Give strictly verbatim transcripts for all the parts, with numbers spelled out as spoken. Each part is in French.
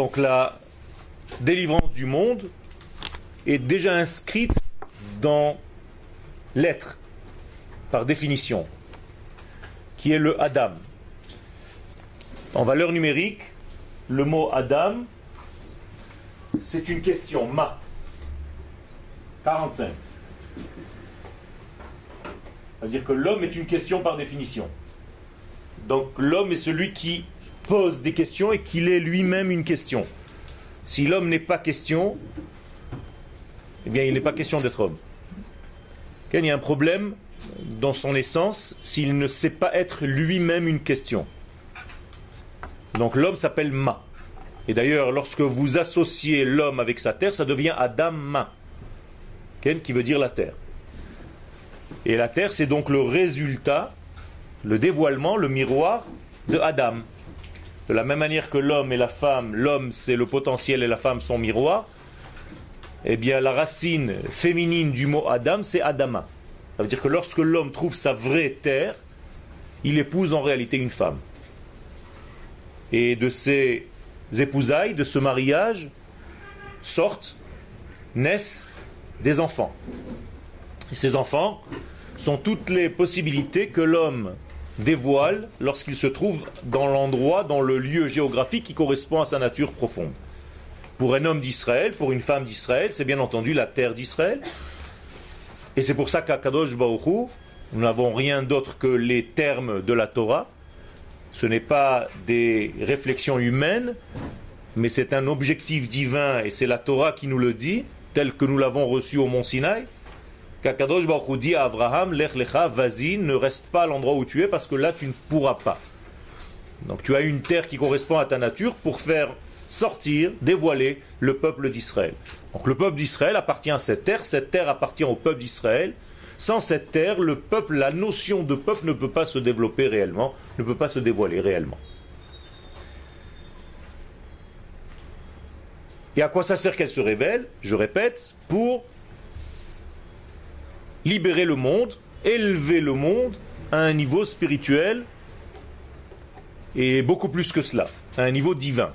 Donc la délivrance du monde est déjà inscrite dans l'être, par définition, qui est le Adam. En valeur numérique, le mot Adam, c'est une question, ma. quarante-cinq. Ça veut dire que l'homme est une question par définition. Donc l'homme est celui qui pose des questions et qu'il est lui-même une question. Si l'homme n'est pas question, eh bien il n'est pas question d'être homme. Il y a un problème dans son essence s'il ne sait pas être lui-même une question. Donc l'homme s'appelle Ma. Et d'ailleurs, lorsque vous associez l'homme avec sa terre, ça devient Adam Ma, qui veut dire la terre. Et la terre, c'est donc le résultat, le dévoilement, le miroir de Adam. De la même manière que l'homme et la femme, l'homme c'est le potentiel et la femme son miroir, eh bien la racine féminine du mot Adam, c'est Adama. Ça veut dire que lorsque l'homme trouve sa vraie terre, il épouse en réalité une femme. Et de ces épousailles, de ce mariage, sortent, naissent des enfants. Et ces enfants sont toutes les possibilités que l'homme dévoile lorsqu'il se trouve dans l'endroit, dans le lieu géographique qui correspond à sa nature profonde. Pour un homme d'Israël, pour une femme d'Israël, c'est bien entendu la terre d'Israël. Et c'est pour ça qu'à Kadosh Baruch Hu, nous n'avons rien d'autre que les termes de la Torah. Ce n'est pas des réflexions humaines, mais c'est un objectif divin, et c'est la Torah qui nous le dit, tel que nous l'avons reçu au Mont Sinaï, qu'Akadosh Baruch Hu dit à Abraham, Lech lecha, vas-y, ne reste pas à l'endroit où tu es, parce que là tu ne pourras pas. Donc tu as une terre qui correspond à ta nature pour faire sortir, dévoiler le peuple d'Israël. Donc le peuple d'Israël appartient à cette terre, cette terre appartient au peuple d'Israël. Sans cette terre, le peuple, la notion de peuple ne peut pas se développer réellement, ne peut pas se dévoiler réellement. Et à quoi ça sert qu'elle se révèle? Je répète, pour libérer le monde, élever le monde à un niveau spirituel et beaucoup plus que cela, à un niveau divin.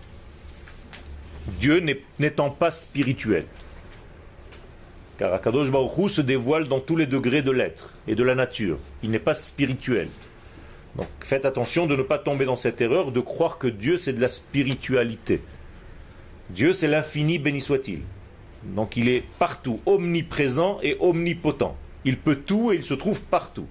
Dieu n'étant pas spirituel. Car Akadosh Baruch Hu se dévoile dans tous les degrés de l'être et de la nature. Il n'est pas spirituel. Donc faites attention de ne pas tomber dans cette erreur de croire que Dieu c'est de la spiritualité. Dieu c'est l'infini, béni soit-il. Donc il est partout, omniprésent et omnipotent. Il peut tout et il se trouve partout.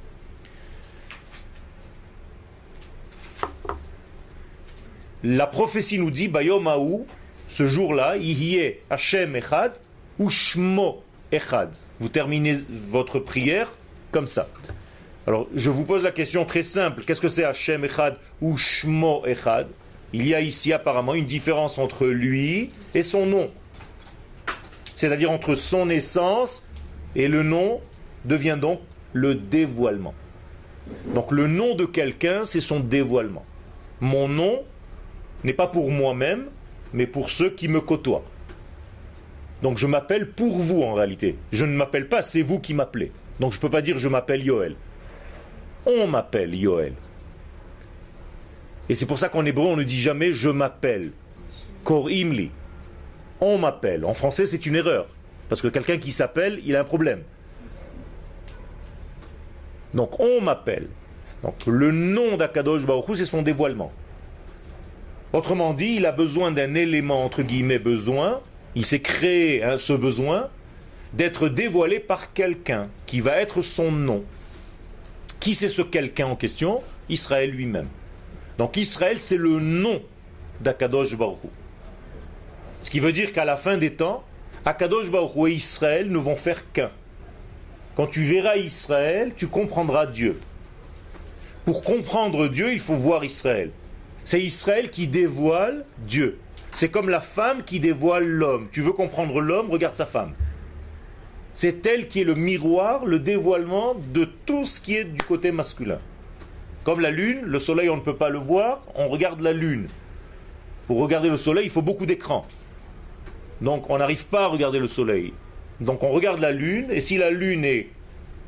La prophétie nous dit, Bayom Haou, ce jour-là, Yihye Hashem Echad, ou Shmo Echad. Vous terminez votre prière comme ça. Alors, je vous pose la question très simple. Qu'est-ce que c'est Hashem Echad ou Shmo Echad? Il y a ici apparemment une différence entre lui et son nom. C'est-à-dire entre son essence et le nom devient donc le dévoilement. Donc le nom de quelqu'un, c'est son dévoilement. Mon nom n'est pas pour moi-même, mais pour ceux qui me côtoient. Donc je m'appelle pour vous en réalité. Je ne m'appelle pas, c'est vous qui m'appelez. Donc je ne peux pas dire je m'appelle Yoël. On m'appelle Yoël. Et c'est pour ça qu'en hébreu on ne dit jamais je m'appelle. Korim li. On m'appelle. En français c'est une erreur. Parce que quelqu'un qui s'appelle, il a un problème. Donc on m'appelle. Donc le nom d'Akadosh Baruch Hu, c'est son dévoilement. Autrement dit, il a besoin d'un élément, entre guillemets, besoin. Il s'est créé hein, ce besoin d'être dévoilé par quelqu'un qui va être son nom. Qui c'est ce quelqu'un en question? Israël lui-même. Donc Israël, c'est le nom d'Akadosh Baruch Hu. Ce qui veut dire qu'à la fin des temps, Akadosh Baruch Hu et Israël ne vont faire qu'un. Quand tu verras Israël, tu comprendras Dieu. Pour comprendre Dieu, il faut voir Israël. C'est Israël qui dévoile Dieu. C'est comme la femme qui dévoile l'homme. Tu veux comprendre l'homme, regarde sa femme. C'est elle qui est le miroir, le dévoilement de tout ce qui est du côté masculin. Comme la lune, le soleil on ne peut pas le voir, on regarde la lune. Pour regarder le soleil, il faut beaucoup d'écrans. Donc on n'arrive pas à regarder le soleil. Donc on regarde la lune, et si la lune est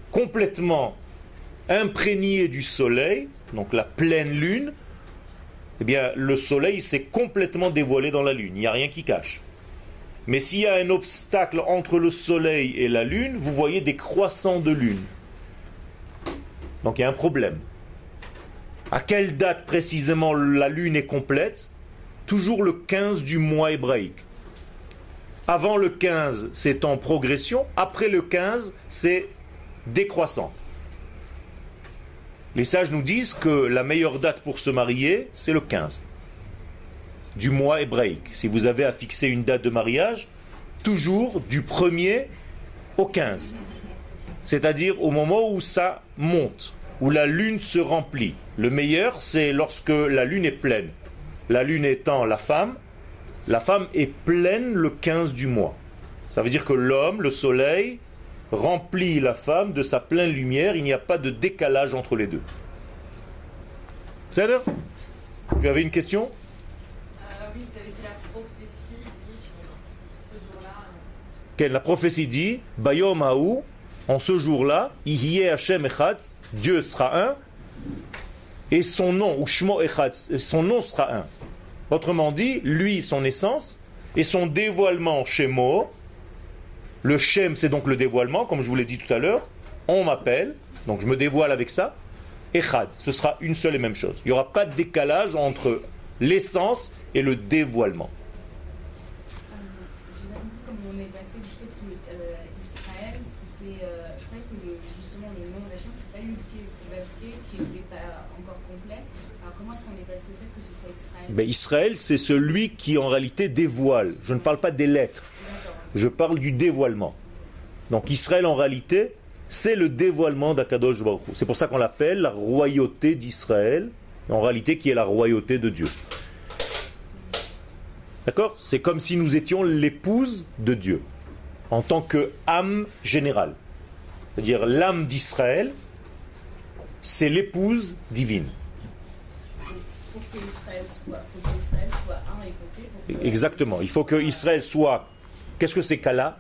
complètement imprégnée du soleil, donc la pleine lune, eh bien le soleil s'est complètement dévoilé dans la lune, il n'y a rien qui cache. Mais s'il y a un obstacle entre le soleil et la lune, vous voyez des croissants de lune. Donc il y a un problème. À quelle date précisément la lune est complète? Toujours le quinze du mois hébraïque. Avant le quinze, c'est en progression. Après le quinze, c'est décroissant. Les sages nous disent que la meilleure date pour se marier, c'est le quinze du mois hébraïque. Si vous avez à fixer une date de mariage, toujours du premier au quinze. C'est-à-dire au moment où ça monte, où la lune se remplit. Le meilleur, c'est lorsque la lune est pleine. La lune étant la femme, la femme est pleine le quinze du mois. Ça veut dire que l'homme, le soleil, remplit la femme de sa pleine lumière, il n'y a pas de décalage entre les deux. C'est ça? Tu avais une question? euh, Oui, vous avez dit la prophétie dit ce jour-là. Quelle, la prophétie dit Bayom Haou, en ce jour-là, Ihyeh Hashem Echad, Dieu sera un, et son nom, ou Shmo Echad, son nom sera un. Autrement dit, lui, son essence, et son dévoilement Shemo. Le Shem, c'est donc le dévoilement, comme je vous l'ai dit tout à l'heure. On m'appelle, donc je me dévoile avec ça. Echad, ce sera une seule et même chose. Il n'y aura pas de décalage entre l'essence et le dévoilement. Euh, J'imagine comme on est passé du fait que euh, Israël, c'était, euh, je croyais que le, justement le nom d'Hachem, c'était pas lui qui, qui n'était pas encore complet. Alors comment est-ce qu'on est passé au fait que ce soit Israël? Ben, Israël, c'est celui qui en réalité dévoile. Je ne parle pas des lettres. Je parle du dévoilement. Donc Israël en réalité, c'est le dévoilement d'Akadosh Baruch Hu. C'est pour ça qu'on l'appelle la royauté d'Israël, en réalité qui est la royauté de Dieu. D'accord? C'est comme si nous étions l'épouse de Dieu, en tant que âme générale. C'est-à-dire l'âme d'Israël, c'est l'épouse divine. Pour que Israël soit, pour que Israël soit un et complet. Pour que... Exactement. Il faut que Israël soit... Qu'est-ce que c'est Kala?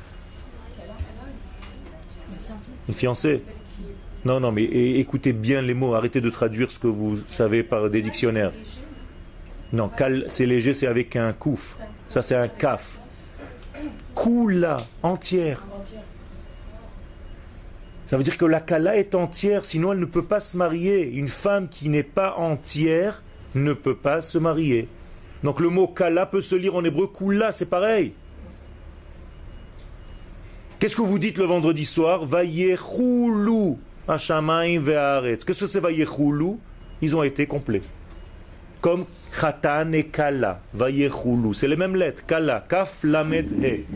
Une fiancée. Non, non, mais écoutez bien les mots, arrêtez de traduire ce que vous savez par des dictionnaires. Non, Kal, c'est léger, c'est avec un kouf. Ça, c'est un kaf. Kula, entière. Ça veut dire que la Kala est entière, sinon elle ne peut pas se marier. Une femme qui n'est pas entière ne peut pas se marier. Donc le mot Kala peut se lire en hébreu Kula, c'est pareil. Qu'est-ce que vous dites le vendredi soir? Vayechulu hashamayim ve'aretz. Qu'est-ce que c'est Vayechulu? Ils ont été complets. Comme Khatan et Kala. Vayechulu. C'est les mêmes lettres. Kala. Kaf, Lamed, He.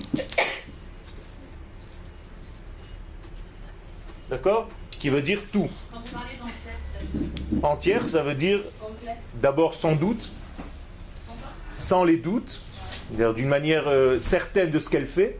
D'accord? Qui veut dire tout. Quand vous parlez d'entière, c'est entière, ça veut dire d'abord sans doute, sans les doutes, d'une manière euh, certaine de ce qu'elle fait.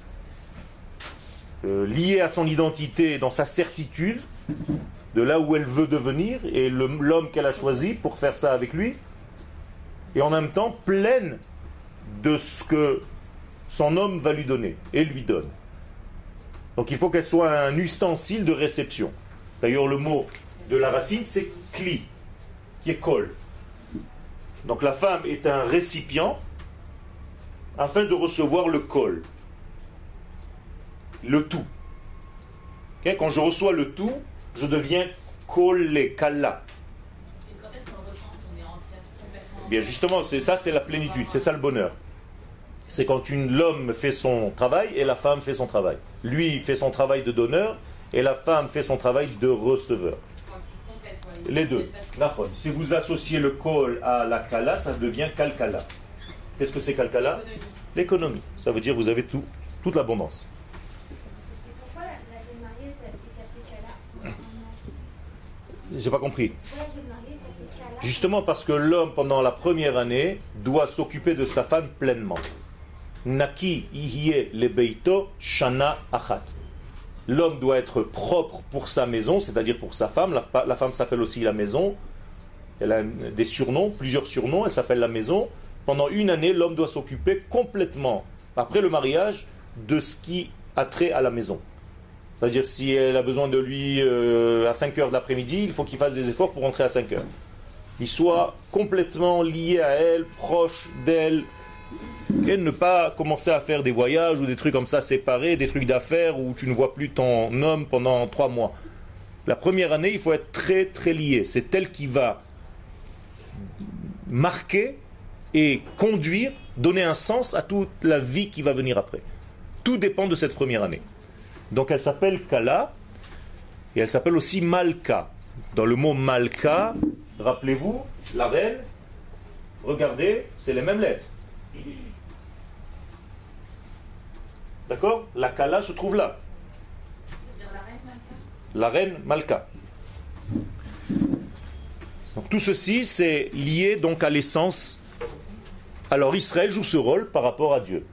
Euh, liée à son identité, dans sa certitude, de là où elle veut devenir, et le, l'homme qu'elle a choisi pour faire ça avec lui, et en même temps pleine de ce que son homme va lui donner, et lui donne. Donc il faut qu'elle soit un ustensile de réception. D'ailleurs le mot de la racine c'est kli, qui est kol. Donc la femme est un récipient afin de recevoir le kol. Le tout. Okay? Quand je reçois le tout, je deviens collé, kala. Et quand est-ce qu'on ressent qu'on est entière, complètement? Bien justement, c'est ça, c'est la plénitude, c'est ça le bonheur. C'est quand une, l'homme fait son travail et la femme fait son travail. Lui fait son travail de donneur et la femme fait son travail de receveur. Les deux. Si vous associez le kol à la kala, ça devient kalkala. Qu'est-ce que c'est kalkala? L'économie. Ça veut dire que vous avez tout, toute l'abondance. J'ai pas compris. Justement parce que l'homme pendant la première année doit s'occuper de sa femme pleinement. Naki ihye lebeito shana achat. L'homme doit être propre pour sa maison, c'est-à-dire pour sa femme. La, la femme s'appelle aussi la maison. Elle a des surnoms, plusieurs surnoms. Elle s'appelle la maison. Pendant une année, l'homme doit s'occuper complètement, après le mariage, de ce qui a trait à la maison. C'est-à-dire si elle a besoin de lui euh, à cinq heures de l'après-midi, il faut qu'il fasse des efforts pour rentrer à cinq heures. il soit complètement lié à elle, proche d'elle, et ne pas commencer à faire des voyages ou des trucs comme ça séparés, des trucs d'affaires où tu ne vois plus ton homme pendant trois mois. La première année, il faut être très très lié. C'est elle qui va marquer et conduire, donner un sens à toute la vie qui va venir après. Tout dépend de cette première année. Donc elle s'appelle Kala et elle s'appelle aussi Malka. Dans le mot Malka, rappelez-vous, la reine, regardez, c'est les mêmes lettres. D'accord? La Kala se trouve là. C'est-à-dire la reine Malka. La reine Malka. Donc tout ceci, c'est lié donc à l'essence. Alors Israël joue ce rôle par rapport à Dieu.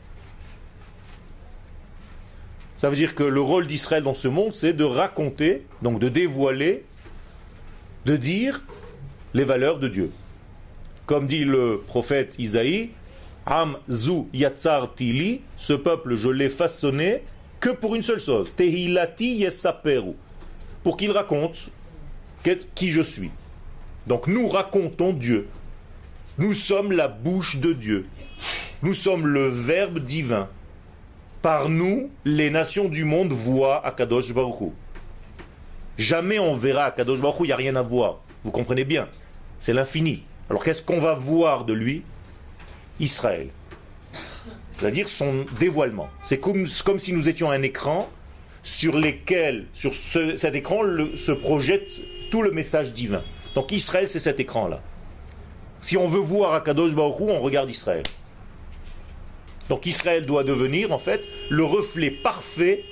Ça veut dire que le rôle d'Israël dans ce monde, c'est de raconter, donc de dévoiler, de dire les valeurs de Dieu. Comme dit le prophète Isaïe, Am zu yatzar tili, ce peuple je l'ai façonné que pour une seule chose, Tehilati yesaperu, pour qu'il raconte qui je suis. Donc nous racontons Dieu. Nous sommes la bouche de Dieu. Nous sommes le Verbe divin. Par nous, les nations du monde voient Akadosh Baruch Hu. Jamais on verra Akadosh Baruch Hu, il n'y a rien à voir. Vous comprenez bien, c'est l'infini. Alors qu'est-ce qu'on va voir de lui? Israël. C'est-à-dire son dévoilement. C'est comme, comme si nous étions un écran sur lequel, sur ce, cet écran, le, se projette tout le message divin. Donc Israël, c'est cet écran-là. Si on veut voir Akadosh Baruch Hu, on regarde Israël. Donc Israël doit devenir en fait le reflet parfait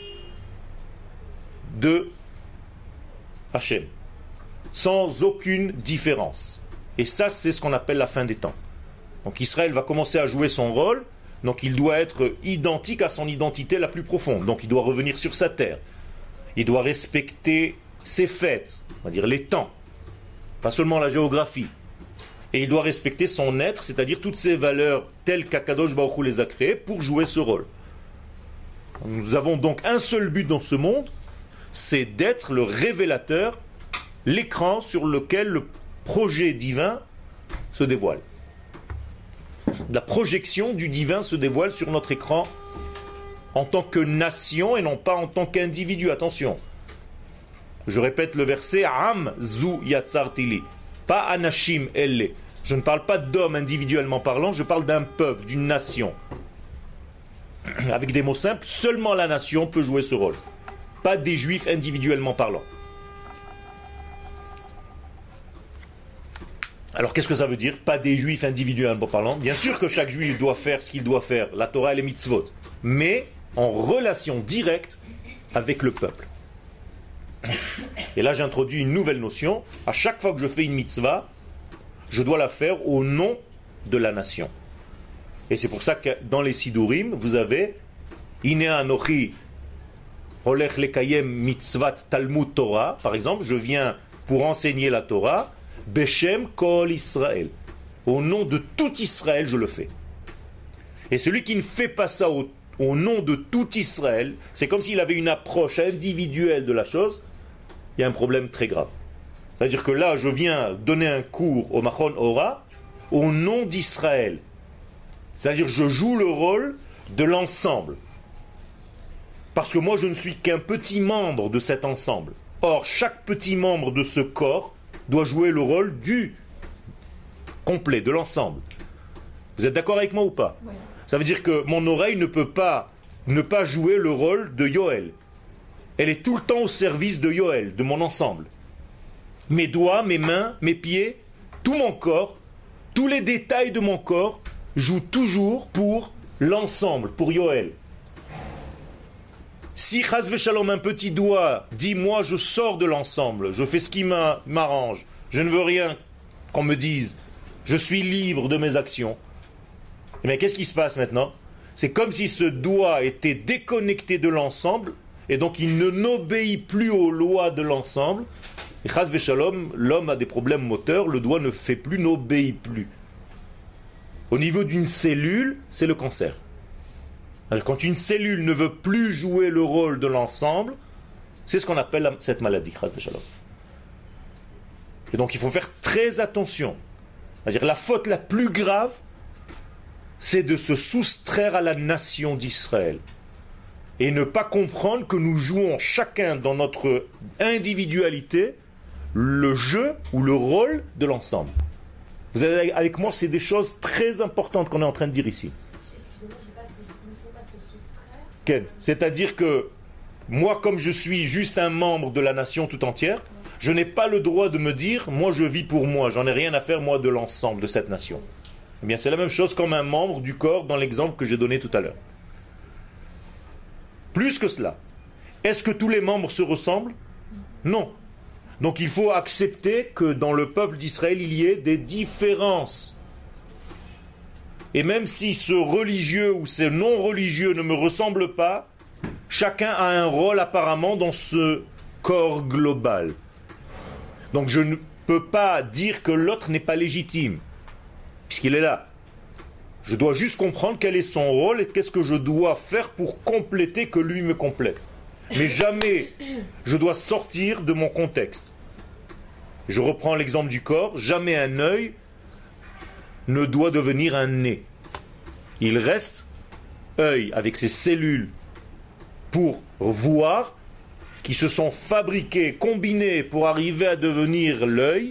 de Hachem, sans aucune différence. Et ça, c'est ce qu'on appelle la fin des temps. Donc Israël va commencer à jouer son rôle, donc il doit être identique à son identité la plus profonde. Donc il doit revenir sur sa terre. Il doit respecter ses fêtes, on va dire les temps, pas seulement la géographie. Et il doit respecter son être, c'est-à-dire toutes ces valeurs telles qu'Akadosh Baruch Hu les a créées pour jouer ce rôle. Nous avons donc un seul but dans ce monde, c'est d'être le révélateur, l'écran sur lequel le projet divin se dévoile. La projection du divin se dévoile sur notre écran en tant que nation et non pas en tant qu'individu. Attention. Je répète le verset Am zu yatzar tili. Pas Anashim elle. Je ne parle pas d'hommes individuellement parlant, je parle d'un peuple, d'une nation. Avec des mots simples, seulement la nation peut jouer ce rôle. Pas des juifs individuellement parlant. Alors qu'est-ce que ça veut dire? Pas des juifs individuellement parlant. Bien sûr que chaque juif doit faire ce qu'il doit faire, la Torah et les mitzvot, mais en relation directe avec le peuple. Et là j'introduis une nouvelle notion. À chaque fois que je fais une mitzvah, je dois la faire au nom de la nation. Et c'est pour ça que dans les Sidurim, vous avez Ine Anochi Olech Lekayem Mitzvat Talmud Torah, par exemple, je viens pour enseigner la Torah, Beshem Kol Israël. Au nom de tout Israël, je le fais. Et celui qui ne fait pas ça au, au nom de tout Israël, c'est comme s'il avait une approche individuelle de la chose. Il y a un problème très grave. C'est-à-dire que là, je viens donner un cours au Machon Ora au nom d'Israël. C'est-à-dire que je joue le rôle de l'ensemble. Parce que moi, je ne suis qu'un petit membre de cet ensemble. Or, chaque petit membre de ce corps doit jouer le rôle du complet, de l'ensemble. Vous êtes d'accord avec moi ou pas? Oui. Ça veut dire que mon oreille ne peut pas ne pas jouer le rôle de Yoël. Elle est tout le temps au service de Yoël, de mon ensemble. Mes doigts, mes mains, mes pieds, tout mon corps, tous les détails de mon corps jouent toujours pour l'ensemble, pour Yoël. Si Chas v'Shalom, un petit doigt dit moi je sors de l'ensemble, je fais ce qui m'arrange, je ne veux rien qu'on me dise, je suis libre de mes actions, et bien qu'est-ce qui se passe maintenant? C'est comme si ce doigt était déconnecté de l'ensemble, et donc il ne n'obéit plus aux lois de l'ensemble. Et Chas v'Shalom, l'homme a des problèmes moteurs, le doigt ne fait plus, n'obéit plus. Au niveau d'une cellule, c'est le cancer. Alors, quand une cellule ne veut plus jouer le rôle de l'ensemble, c'est ce qu'on appelle cette maladie, Chas v'Shalom. Et donc il faut faire très attention. C'est-à-dire la faute la plus grave, c'est de se soustraire à la nation d'Israël. Et ne pas comprendre que nous jouons chacun dans notre individualité le jeu ou le rôle de l'ensemble. Vous êtes avec moi, c'est des choses très importantes qu'on est en train de dire ici. Excusez-moi, je sais pas, il ne faut pas se soustraire. Ken, c'est-à-dire que moi, comme je suis juste un membre de la nation tout entière, je n'ai pas le droit de me dire, moi je vis pour moi, j'en ai rien à faire moi de l'ensemble de cette nation. Eh bien, c'est la même chose comme un membre du corps dans l'exemple que j'ai donné tout à l'heure. Plus que cela, est-ce que tous les membres se ressemblent? Non. Donc il faut accepter que dans le peuple d'Israël, il y ait des différences. Et même si ce religieux ou ce non-religieux ne me ressemble pas, chacun a un rôle apparemment dans ce corps global. Donc je ne peux pas dire que l'autre n'est pas légitime, puisqu'il est là. Je dois juste comprendre quel est son rôle et qu'est-ce que je dois faire pour compléter que lui me complète. Mais jamais je dois sortir de mon contexte. Je reprends l'exemple du corps, jamais un œil ne doit devenir un nez. Il reste œil avec ses cellules pour voir, qui se sont fabriquées, combinées pour arriver à devenir l'œil,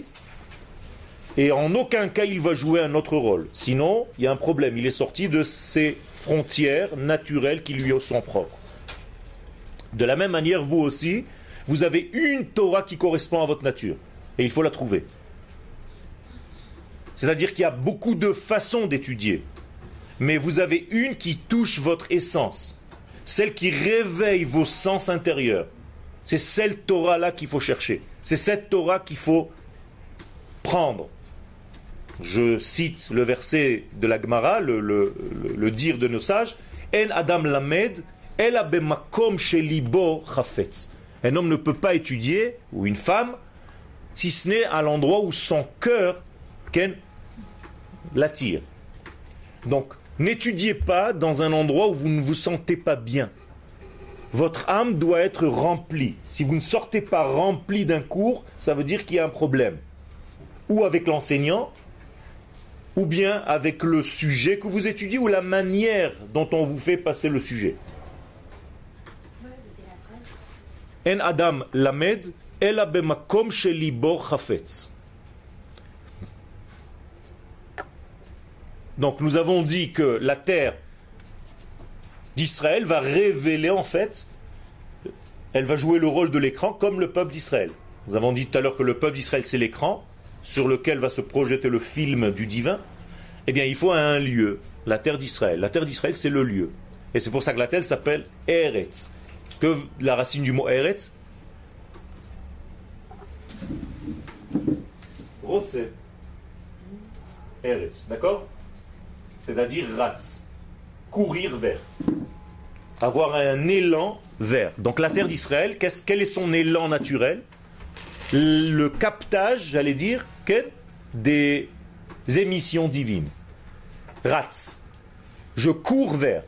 et en aucun cas il va jouer un autre rôle. Sinon, il y a un problème, il est sorti de ses frontières naturelles qui lui sont propres. De la même manière, vous aussi, vous avez une Torah qui correspond à votre nature, et il faut la trouver. C'est-à-dire qu'il y a beaucoup de façons d'étudier, mais vous avez une qui touche votre essence, celle qui réveille vos sens intérieurs. C'est cette Torah-là qu'il faut chercher. C'est cette Torah qu'il faut prendre. Je cite le verset de la Gemara, le, le, le, le dire de nos sages, En Adam Lamed, Ela bemakom shelibo chafetz. Un homme ne peut pas étudier, ou une femme, si ce n'est à l'endroit où son cœur l'attire. Donc, n'étudiez pas dans un endroit où vous ne vous sentez pas bien. Votre âme doit être remplie. Si vous ne sortez pas rempli d'un cours, ça veut dire qu'il y a un problème. Ou avec l'enseignant, ou bien avec le sujet que vous étudiez, ou la manière dont on vous fait passer le sujet. En Adam lamed, ela bemakom shelibo chafetz. Donc nous avons dit que la terre d'Israël va révéler en fait, elle va jouer le rôle de l'écran comme le peuple d'Israël. Nous avons dit tout à l'heure que le peuple d'Israël c'est l'écran sur lequel va se projeter le film du divin. Eh bien il faut un lieu, la terre d'Israël. La terre d'Israël c'est le lieu. Et c'est pour ça que la terre s'appelle Eretz. Que la racine du mot Eretz? Rotse. Eretz, d'accord? C'est-à-dire ratz, courir vers, avoir un élan vers. Donc la terre d'Israël, qu'est-ce, quel est son élan naturel? Le captage, j'allais dire, des émissions divines. Ratz, je cours vers.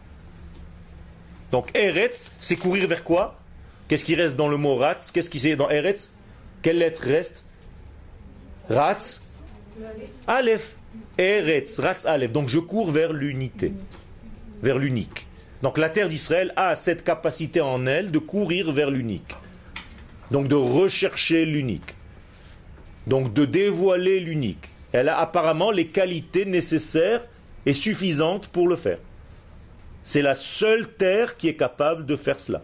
Donc Eretz, c'est courir vers quoi? Qu'est-ce qui reste dans le mot ratz? Qu'est-ce qui est dans Eretz? Quelle lettre reste? Ratz, Aleph. Eretz, Ratz, Aleph. Donc je cours vers l'unité, vers l'unique. Donc la terre d'Israël a cette capacité en elle de courir vers l'unique. Donc de rechercher l'unique. Donc de dévoiler l'unique. Elle a apparemment les qualités nécessaires et suffisantes pour le faire. C'est la seule terre qui est capable de faire cela.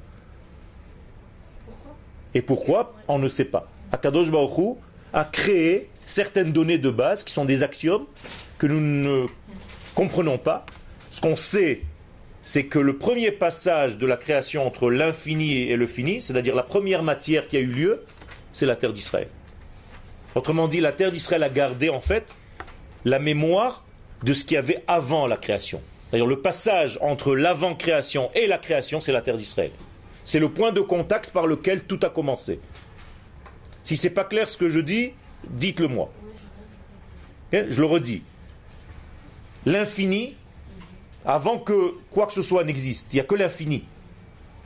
Et pourquoi? On ne sait pas. Akadosh Baruch Hu a créé certaines données de base qui sont des axiomes que nous ne comprenons pas. Ce qu'on sait, c'est que le premier passage de la création entre l'infini et le fini, c'est-à-dire la première matière qui a eu lieu, c'est la terre d'Israël. Autrement dit, la terre d'Israël a gardé en fait la mémoire de ce qu'il y avait avant la création. C'est-à-dire le passage entre l'avant-création et la création, c'est la terre d'Israël. C'est le point de contact par lequel tout a commencé. Si ce n'est pas clair ce que je dis, dites-le moi. Je le redis. L'infini, avant que quoi que ce soit n'existe, il n'y a que l'infini.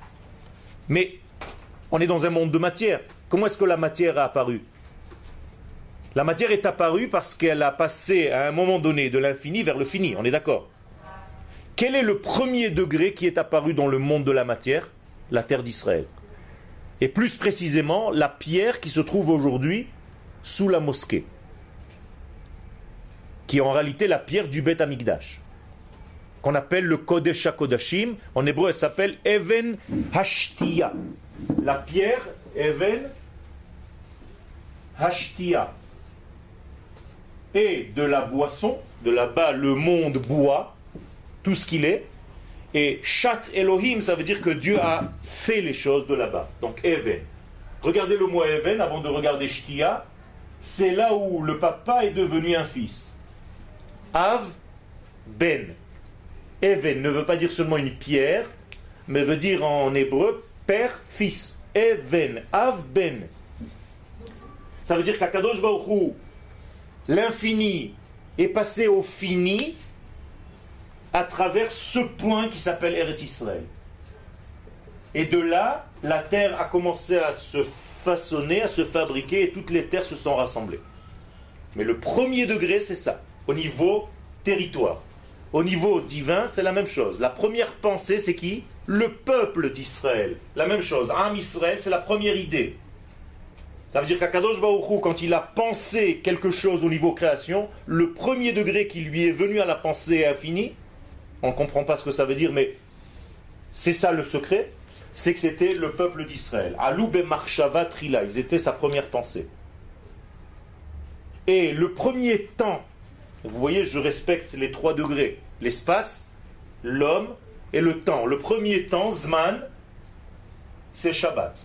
Mais on est dans un monde de matière. Comment est-ce que la matière a apparu? La matière est apparue parce qu'elle a passé à un moment donné de l'infini vers le fini, on est d'accord? Quel est le premier degré qui est apparu dans le monde de la matière? La terre d'Israël. Et plus précisément, la pierre qui se trouve aujourd'hui sous la mosquée, qui est en réalité la pierre du Beth Amikdash, qu'on appelle le Kodesh HaKodashim. En hébreu, elle s'appelle Even Hashtia. La pierre, Even Hashtia. Et de la boisson, de là-bas, le monde boit tout ce qu'il est. Et Shat Elohim, ça veut dire que Dieu a fait les choses de là-bas. Donc Even. Regardez le mot Even avant de regarder Shtia. C'est là où le papa est devenu un fils. Av, Ben. Even ne veut pas dire seulement une pierre, mais veut dire en hébreu père, fils. Even, Av, Ben. Ça veut dire qu'Akadosh Baruch Hu, l'infini, est passé au fini à travers ce point qui s'appelle Eretz Israël. Et de là, la terre a commencé à se façonner, à se fabriquer, et toutes les terres se sont rassemblées. Mais le premier degré, c'est ça, au niveau territoire. Au niveau divin, c'est la même chose. La première pensée, c'est qui? Le peuple d'Israël. La même chose. Am Israël, c'est la première idée. Ça veut dire qu'Akadosh Baruch Hu, quand il a pensé quelque chose au niveau création, le premier degré qui lui est venu à la pensée infinie, on ne comprend pas ce que ça veut dire, mais c'est ça le secret, c'est que c'était le peuple d'Israël. Alou be'marshava trila, ils étaient sa première pensée. Et le premier temps, vous voyez, je respecte les trois degrés, l'espace, l'homme et le temps. Le premier temps, Zman, c'est Shabbat.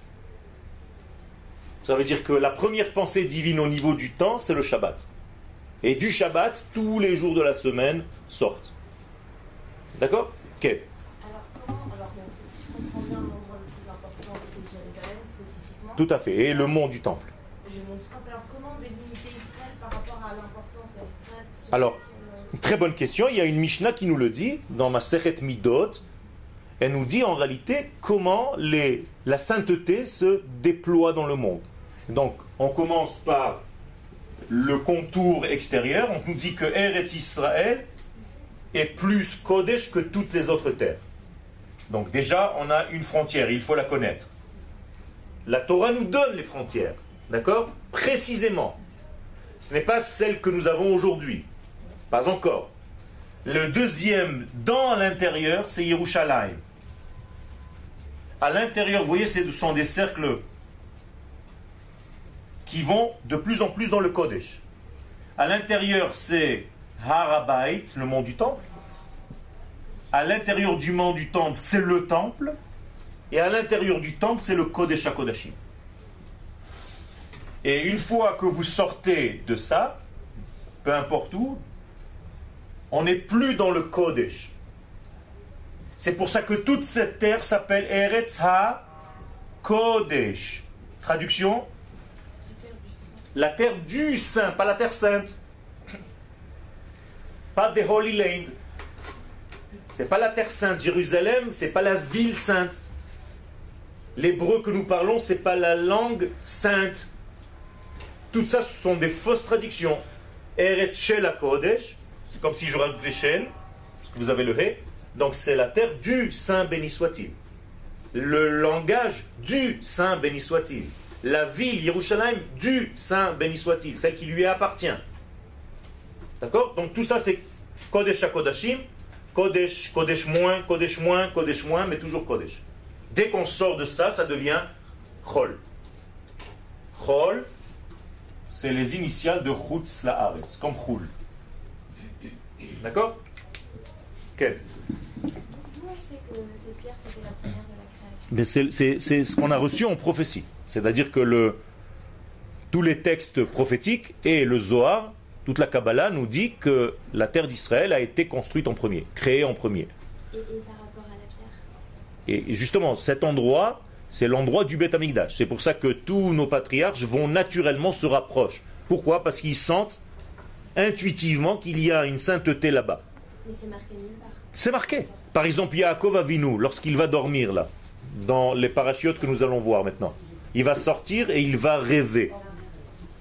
Ça veut dire que la première pensée divine au niveau du temps, c'est le Shabbat. Et du Shabbat, tous les jours de la semaine sortent. D'accord? Ok. Alors, comment, alors donc, si je comprends bien, l'endroit le plus important, c'est Jérusalem spécifiquement. Tout à fait. Et le mont du temple. J'ai mon temple. Alors, comment délimiter Israël par rapport à l'importance d'Israël? Alors, très bonne question. Il y a une Mishnah qui nous le dit, dans Masechet Midot. Elle nous dit en réalité comment les, la sainteté se déploie dans le monde. Donc, on commence par le contour extérieur. On nous dit que Eretz Israël est plus Kodesh que toutes les autres terres. Donc déjà, on a une frontière, il faut la connaître. La Torah nous donne les frontières, d'accord? Précisément. Ce n'est pas celle que nous avons aujourd'hui. Pas encore. Le deuxième, dans l'intérieur, c'est Yerushalayim. À l'intérieur, vous voyez, ce sont des cercles qui vont de plus en plus dans le Kodesh. À l'intérieur, c'est Har HaBayit, le mont du temple. À l'intérieur du mont du temple, c'est le temple. Et à l'intérieur du temple, c'est le Kodesh HaKodashim. Et une fois que vous sortez de ça, peu importe où, on n'est plus dans le Kodesh. C'est pour ça que toute cette terre s'appelle Eretz HaKodesh. Traduction? La terre du Saint, pas la terre sainte. Pas des Holy Land. C'est pas la terre sainte. Jérusalem, c'est pas la ville sainte. L'hébreu que nous parlons, c'est pas la langue sainte. Tout ça, ce sont des fausses traductions. Eretz Shel HaKodesh, c'est comme si je rajoutais Shel, parce que vous avez le He. Donc c'est la terre du Saint, béni soit-il. Le langage du Saint, béni soit-il. La ville, Yerushalayim, du Saint, béni soit-il, celle qui lui appartient. D'accord? Donc tout ça c'est Kodesh HaKodashim, Kodesh, Kodesh moins, Kodesh moins, Kodesh moins, mais toujours Kodesh. Dès qu'on sort de ça, ça devient Chol. Chol, c'est les initiales de Chutz La'aretz, comme Chul. D'accord? Quel? D'où on sait que ces pierres, c'était la première de la création? Mais c'est, c'est, c'est ce qu'on a reçu en prophétie. C'est-à-dire que le, tous les textes prophétiques et le Zohar, toute la Kabbalah nous dit que la terre d'Israël a été construite en premier, créée en premier. Et, et par rapport à la pierre? Et justement, cet endroit, c'est l'endroit du Beth Amikdash. C'est pour ça que tous nos patriarches vont naturellement se rapprocher. Pourquoi? Parce qu'ils sentent intuitivement qu'il y a une sainteté là-bas. Mais c'est marqué nulle part. C'est marqué. Par exemple, Yaakov Avinu, lorsqu'il va dormir là, dans les parachiotes que nous allons voir maintenant, il va sortir et il va rêver.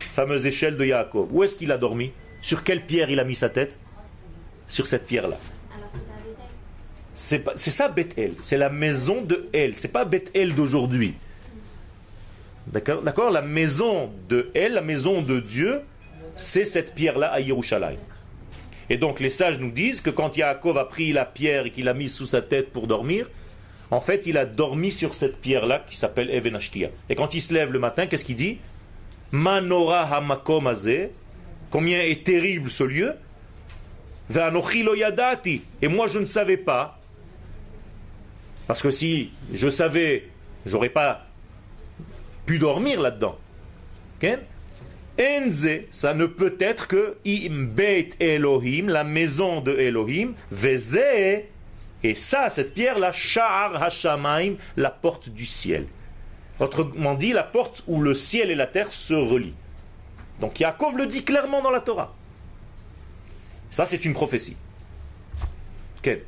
fameuse échelle de Yaakov. Où est-ce qu'il a dormi? Sur quelle pierre il a mis sa tête? Sur cette pierre-là. C'est, pas, c'est ça Beth-El, c'est la maison de El, c'est pas Beth-El d'aujourd'hui. D'accord, d'accord. La maison de El, la maison de Dieu, c'est cette pierre-là à Yerushalayim. Et donc les sages nous disent que quand Yaakov a pris la pierre et qu'il l'a mise sous sa tête pour dormir, en fait il a dormi sur cette pierre-là qui s'appelle Even Ashtia. Et quand il se lève le matin, qu'est-ce qu'il dit? Manora hamakom hazeh, combien est terrible ce lieu. Ve'anochi lo yadati, et moi je ne savais pas. Parce que si je savais, j'aurais pas pu dormir là-dedans. Okay? Enze, ça ne peut être que im beit Elohim, la maison de Elohim, veze, et ça, cette pierre-là, sha'ar hashamaim, la porte du ciel. Autrement dit, la porte où le ciel et la terre se relient. Donc Yaakov le dit clairement dans la Torah. Ça, c'est une prophétie. Okay.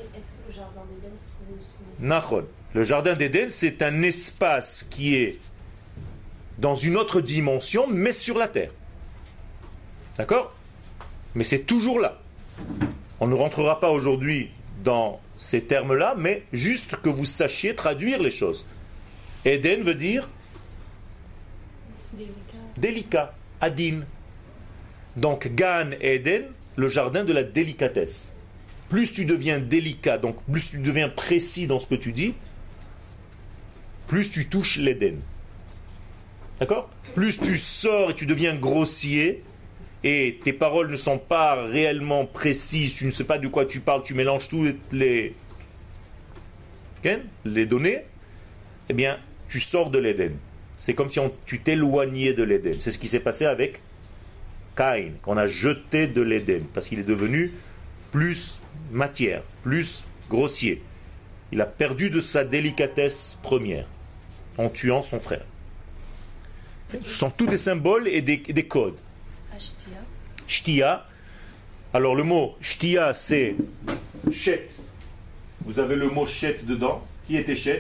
Nachon. Le jardin d'Éden, c'est un espace qui est dans une autre dimension, mais sur la terre. D'accord? Mais c'est toujours là. On ne rentrera pas aujourd'hui dans ces termes-là, mais juste que vous sachiez traduire les choses. Éden veut dire délicat, délicat adin. Donc Gan Éden, le jardin de la délicatesse. Plus tu deviens délicat, donc plus tu deviens précis dans ce que tu dis, plus tu touches l'Éden. D'accord? Plus tu sors et tu deviens grossier, et tes paroles ne sont pas réellement précises, tu ne sais pas de quoi tu parles, tu mélanges toutes les, okay, les données, eh bien, tu sors de l'Éden. C'est comme si on, tu t'éloignais de l'Éden. C'est ce qui s'est passé avec Caïn, qu'on a jeté de l'Éden, parce qu'il est devenu plus matière, plus grossier. Il a perdu de sa délicatesse première en tuant son frère. Ce sont tous des symboles et des, des codes. Shtia. Shtia. Alors le mot shtia, c'est chet. Vous avez le mot chet dedans. Qui était chet?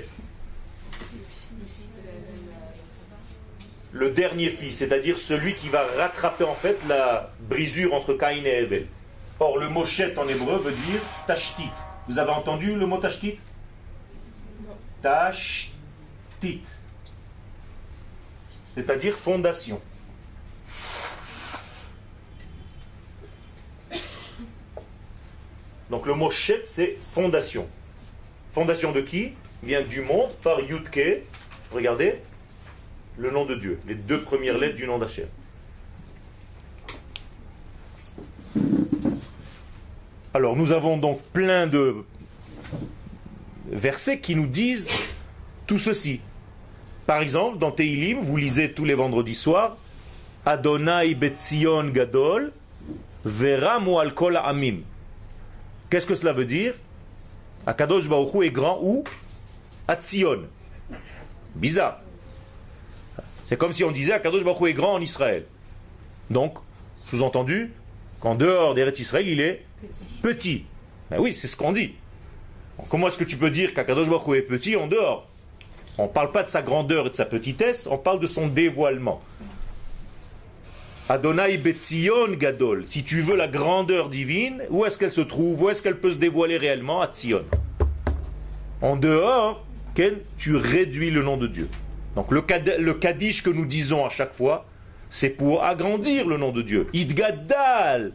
Le dernier fils, c'est-à-dire celui qui va rattraper en fait la brisure entre Caïn et Hevel. Or, le mot chet en hébreu veut dire tashtit. Vous avez entendu le mot tashtit? Tashtit. C'est-à-dire fondation. Donc le mot chet, c'est fondation. Fondation de qui? Vient du monde par Yudke. Regardez, le nom de Dieu. Les deux premières lettres du nom d'Hachem. Alors, nous avons donc plein de versets qui nous disent tout ceci. Par exemple, dans Tehilim, vous lisez tous les vendredis soirs, Adonai Betzion Gadol, Veramu al kol ha'amim. Qu'est-ce que cela veut dire? Akadosh Baruch Hu est grand où? À Tzion. Bizarre. C'est comme si on disait Akadosh Baruch Hu est grand en Israël. Donc, sous-entendu, qu'en dehors d'Eretz Israël, il est petit. petit. Ben oui, c'est ce qu'on dit. Comment est-ce que tu peux dire qu'Akadosh Baruch Hu est petit en dehors? On ne parle pas de sa grandeur et de sa petitesse, on parle de son dévoilement. Adonai Betzion Gadol. Si tu veux la grandeur divine, où est-ce qu'elle se trouve? Où est-ce qu'elle peut se dévoiler réellement? À Tzion. En dehors, tu réduis le nom de Dieu. Donc le, kad- le Kaddish que nous disons à chaque fois, c'est pour agrandir le nom de Dieu. Idgadal.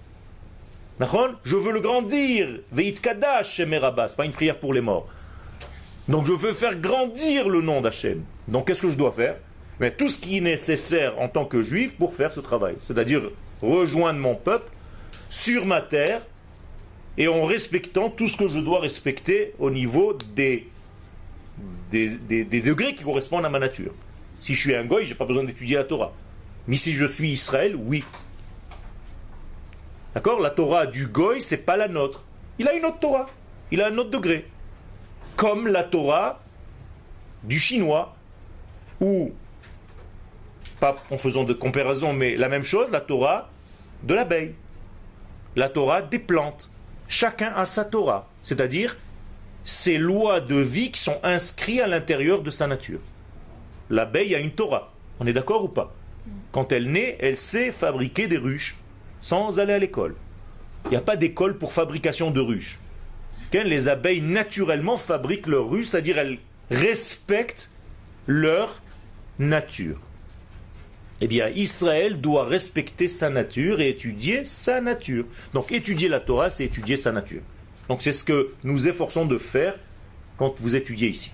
Je veux le grandir. Ve'itkadash Shemerabas. Pas une prière pour les morts. Donc je veux faire grandir le nom d'Hachem. Donc qu'est-ce que je dois faire? Mais tout ce qui est nécessaire en tant que juif pour faire ce travail. C'est-à-dire rejoindre mon peuple sur ma terre et en respectant tout ce que je dois respecter au niveau des, des, des, des degrés qui correspondent à ma nature. Si je suis un goy, je n'ai pas besoin d'étudier la Torah. Mais si je suis Israël, oui. D'accord? La Torah du goy, c'est pas la nôtre. Il a une autre Torah. Il a un autre degré. Comme la Torah du chinois, ou, pas en faisant de comparaison, mais la même chose, la Torah de l'abeille, la Torah des plantes. Chacun a sa Torah, c'est-à-dire ses lois de vie qui sont inscrites à l'intérieur de sa nature. L'abeille a une Torah, on est d'accord ou pas? Quand elle naît, elle sait fabriquer des ruches sans aller à l'école. Il n'y a pas d'école pour fabrication de ruches. Les abeilles naturellement fabriquent leurs ruches, c'est-à-dire elles respectent leur nature. Eh bien, Israël doit respecter sa nature et étudier sa nature. Donc, étudier la Torah, c'est étudier sa nature. Donc, c'est ce que nous efforçons de faire quand vous étudiez ici.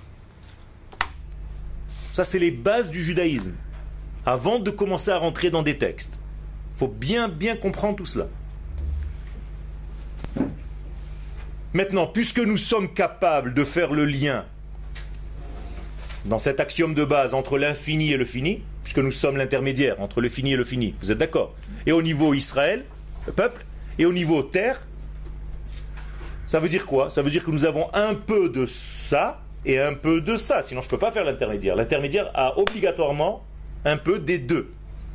Ça, c'est les bases du judaïsme. Avant de commencer à rentrer dans des textes, il faut bien, bien comprendre tout cela. Maintenant, puisque nous sommes capables de faire le lien dans cet axiome de base entre l'infini et le fini, puisque nous sommes l'intermédiaire entre le fini et le fini, vous êtes d'accord? Et au niveau Israël, le peuple, et au niveau terre, ça veut dire quoi? Ça veut dire que nous avons un peu de ça et un peu de ça, sinon je ne peux pas faire l'intermédiaire. L'intermédiaire a obligatoirement un peu des deux.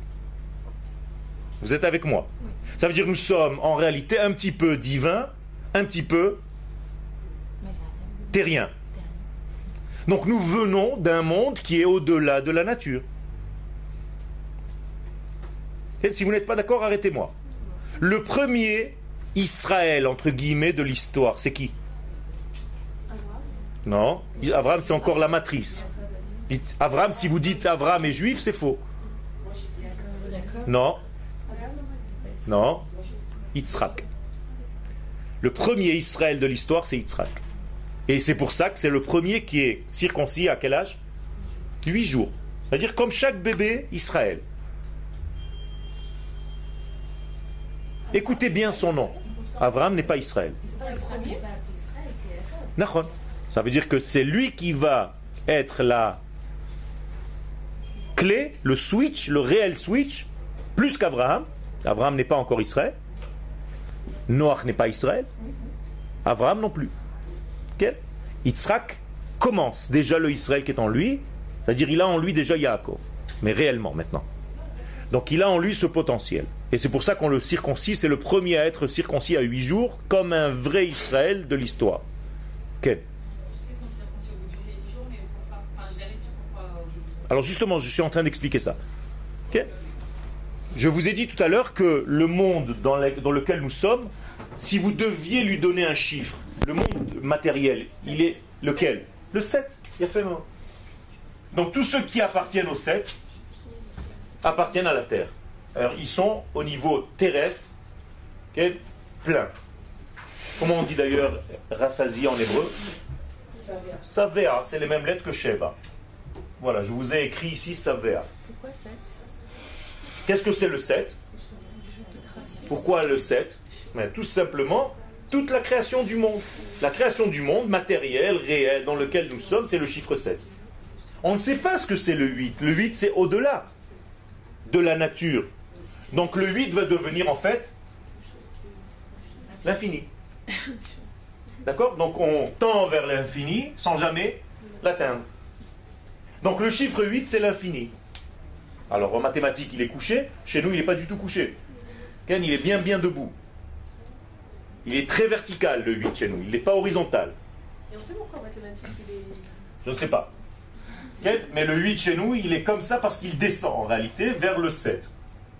Vous êtes avec moi? Ça veut dire que nous sommes en réalité un petit peu divin, un petit peu terrien. Donc nous venons d'un monde qui est au-delà de la nature. Et si vous n'êtes pas d'accord, arrêtez-moi. Le premier Israël, entre guillemets, de l'histoire, c'est qui? Non, Abraham, c'est encore la matrice. Abraham, si vous dites Abraham est juif, c'est faux. Non. Non. Yitzhak. Le premier Israël de l'histoire, c'est Yitzhak. Et c'est pour ça que c'est le premier qui est circoncis à quel âge? Huit jours. C'est-à-dire comme chaque bébé Israël. Écoutez bien son nom. Abraham n'est pas Israël. Ça veut dire que c'est lui qui va être la clé, le switch, le réel switch, plus qu'Abraham. Abraham n'est pas encore Israël. Noach n'est pas Israël. Abraham non plus. Okay? Yitzhak commence déjà le Israël qui est en lui, c'est-à-dire il a en lui déjà Yaakov, mais réellement maintenant. Donc il a en lui ce potentiel. Et c'est pour ça qu'on le circoncis, c'est le premier à être circoncis à huit jours, comme un vrai Israël de l'histoire. Okay? Alors justement, je suis en train d'expliquer ça. Okay? Je vous ai dit tout à l'heure que le monde dans, le, dans lequel nous sommes, si vous deviez lui donner un chiffre, le monde matériel, il est lequel? Le sept. Il a fait mort. Donc tous ceux qui appartiennent au sept appartiennent à la terre. Alors ils sont au niveau terrestre, okay, plein. Comment on dit d'ailleurs rassasi en hébreu? Savea, c'est les mêmes lettres que Sheva. Voilà, je vous ai écrit ici Savea. Pourquoi sept? Qu'est-ce que c'est le sept? Pourquoi le sept? Mais tout simplement, toute la création du monde. La création du monde, matériel, réel, dans lequel nous sommes, c'est le chiffre sept. On ne sait pas ce que c'est le huit. Le huit, c'est au-delà de la nature. Donc le huit va devenir en fait l'infini. D'accord? Donc on tend vers l'infini sans jamais l'atteindre. Donc le chiffre huit, c'est l'infini. Alors en mathématiques, il est couché. Chez nous, il n'est pas du tout couché. Ken, il est bien bien debout. Il est très vertical, le huit, chez nous. Il n'est pas horizontal. Et on sait pourquoi en mathématiques il est... Je ne sais pas. Ken, mais le huit, chez nous, il est comme ça parce qu'il descend, en réalité, vers le sept.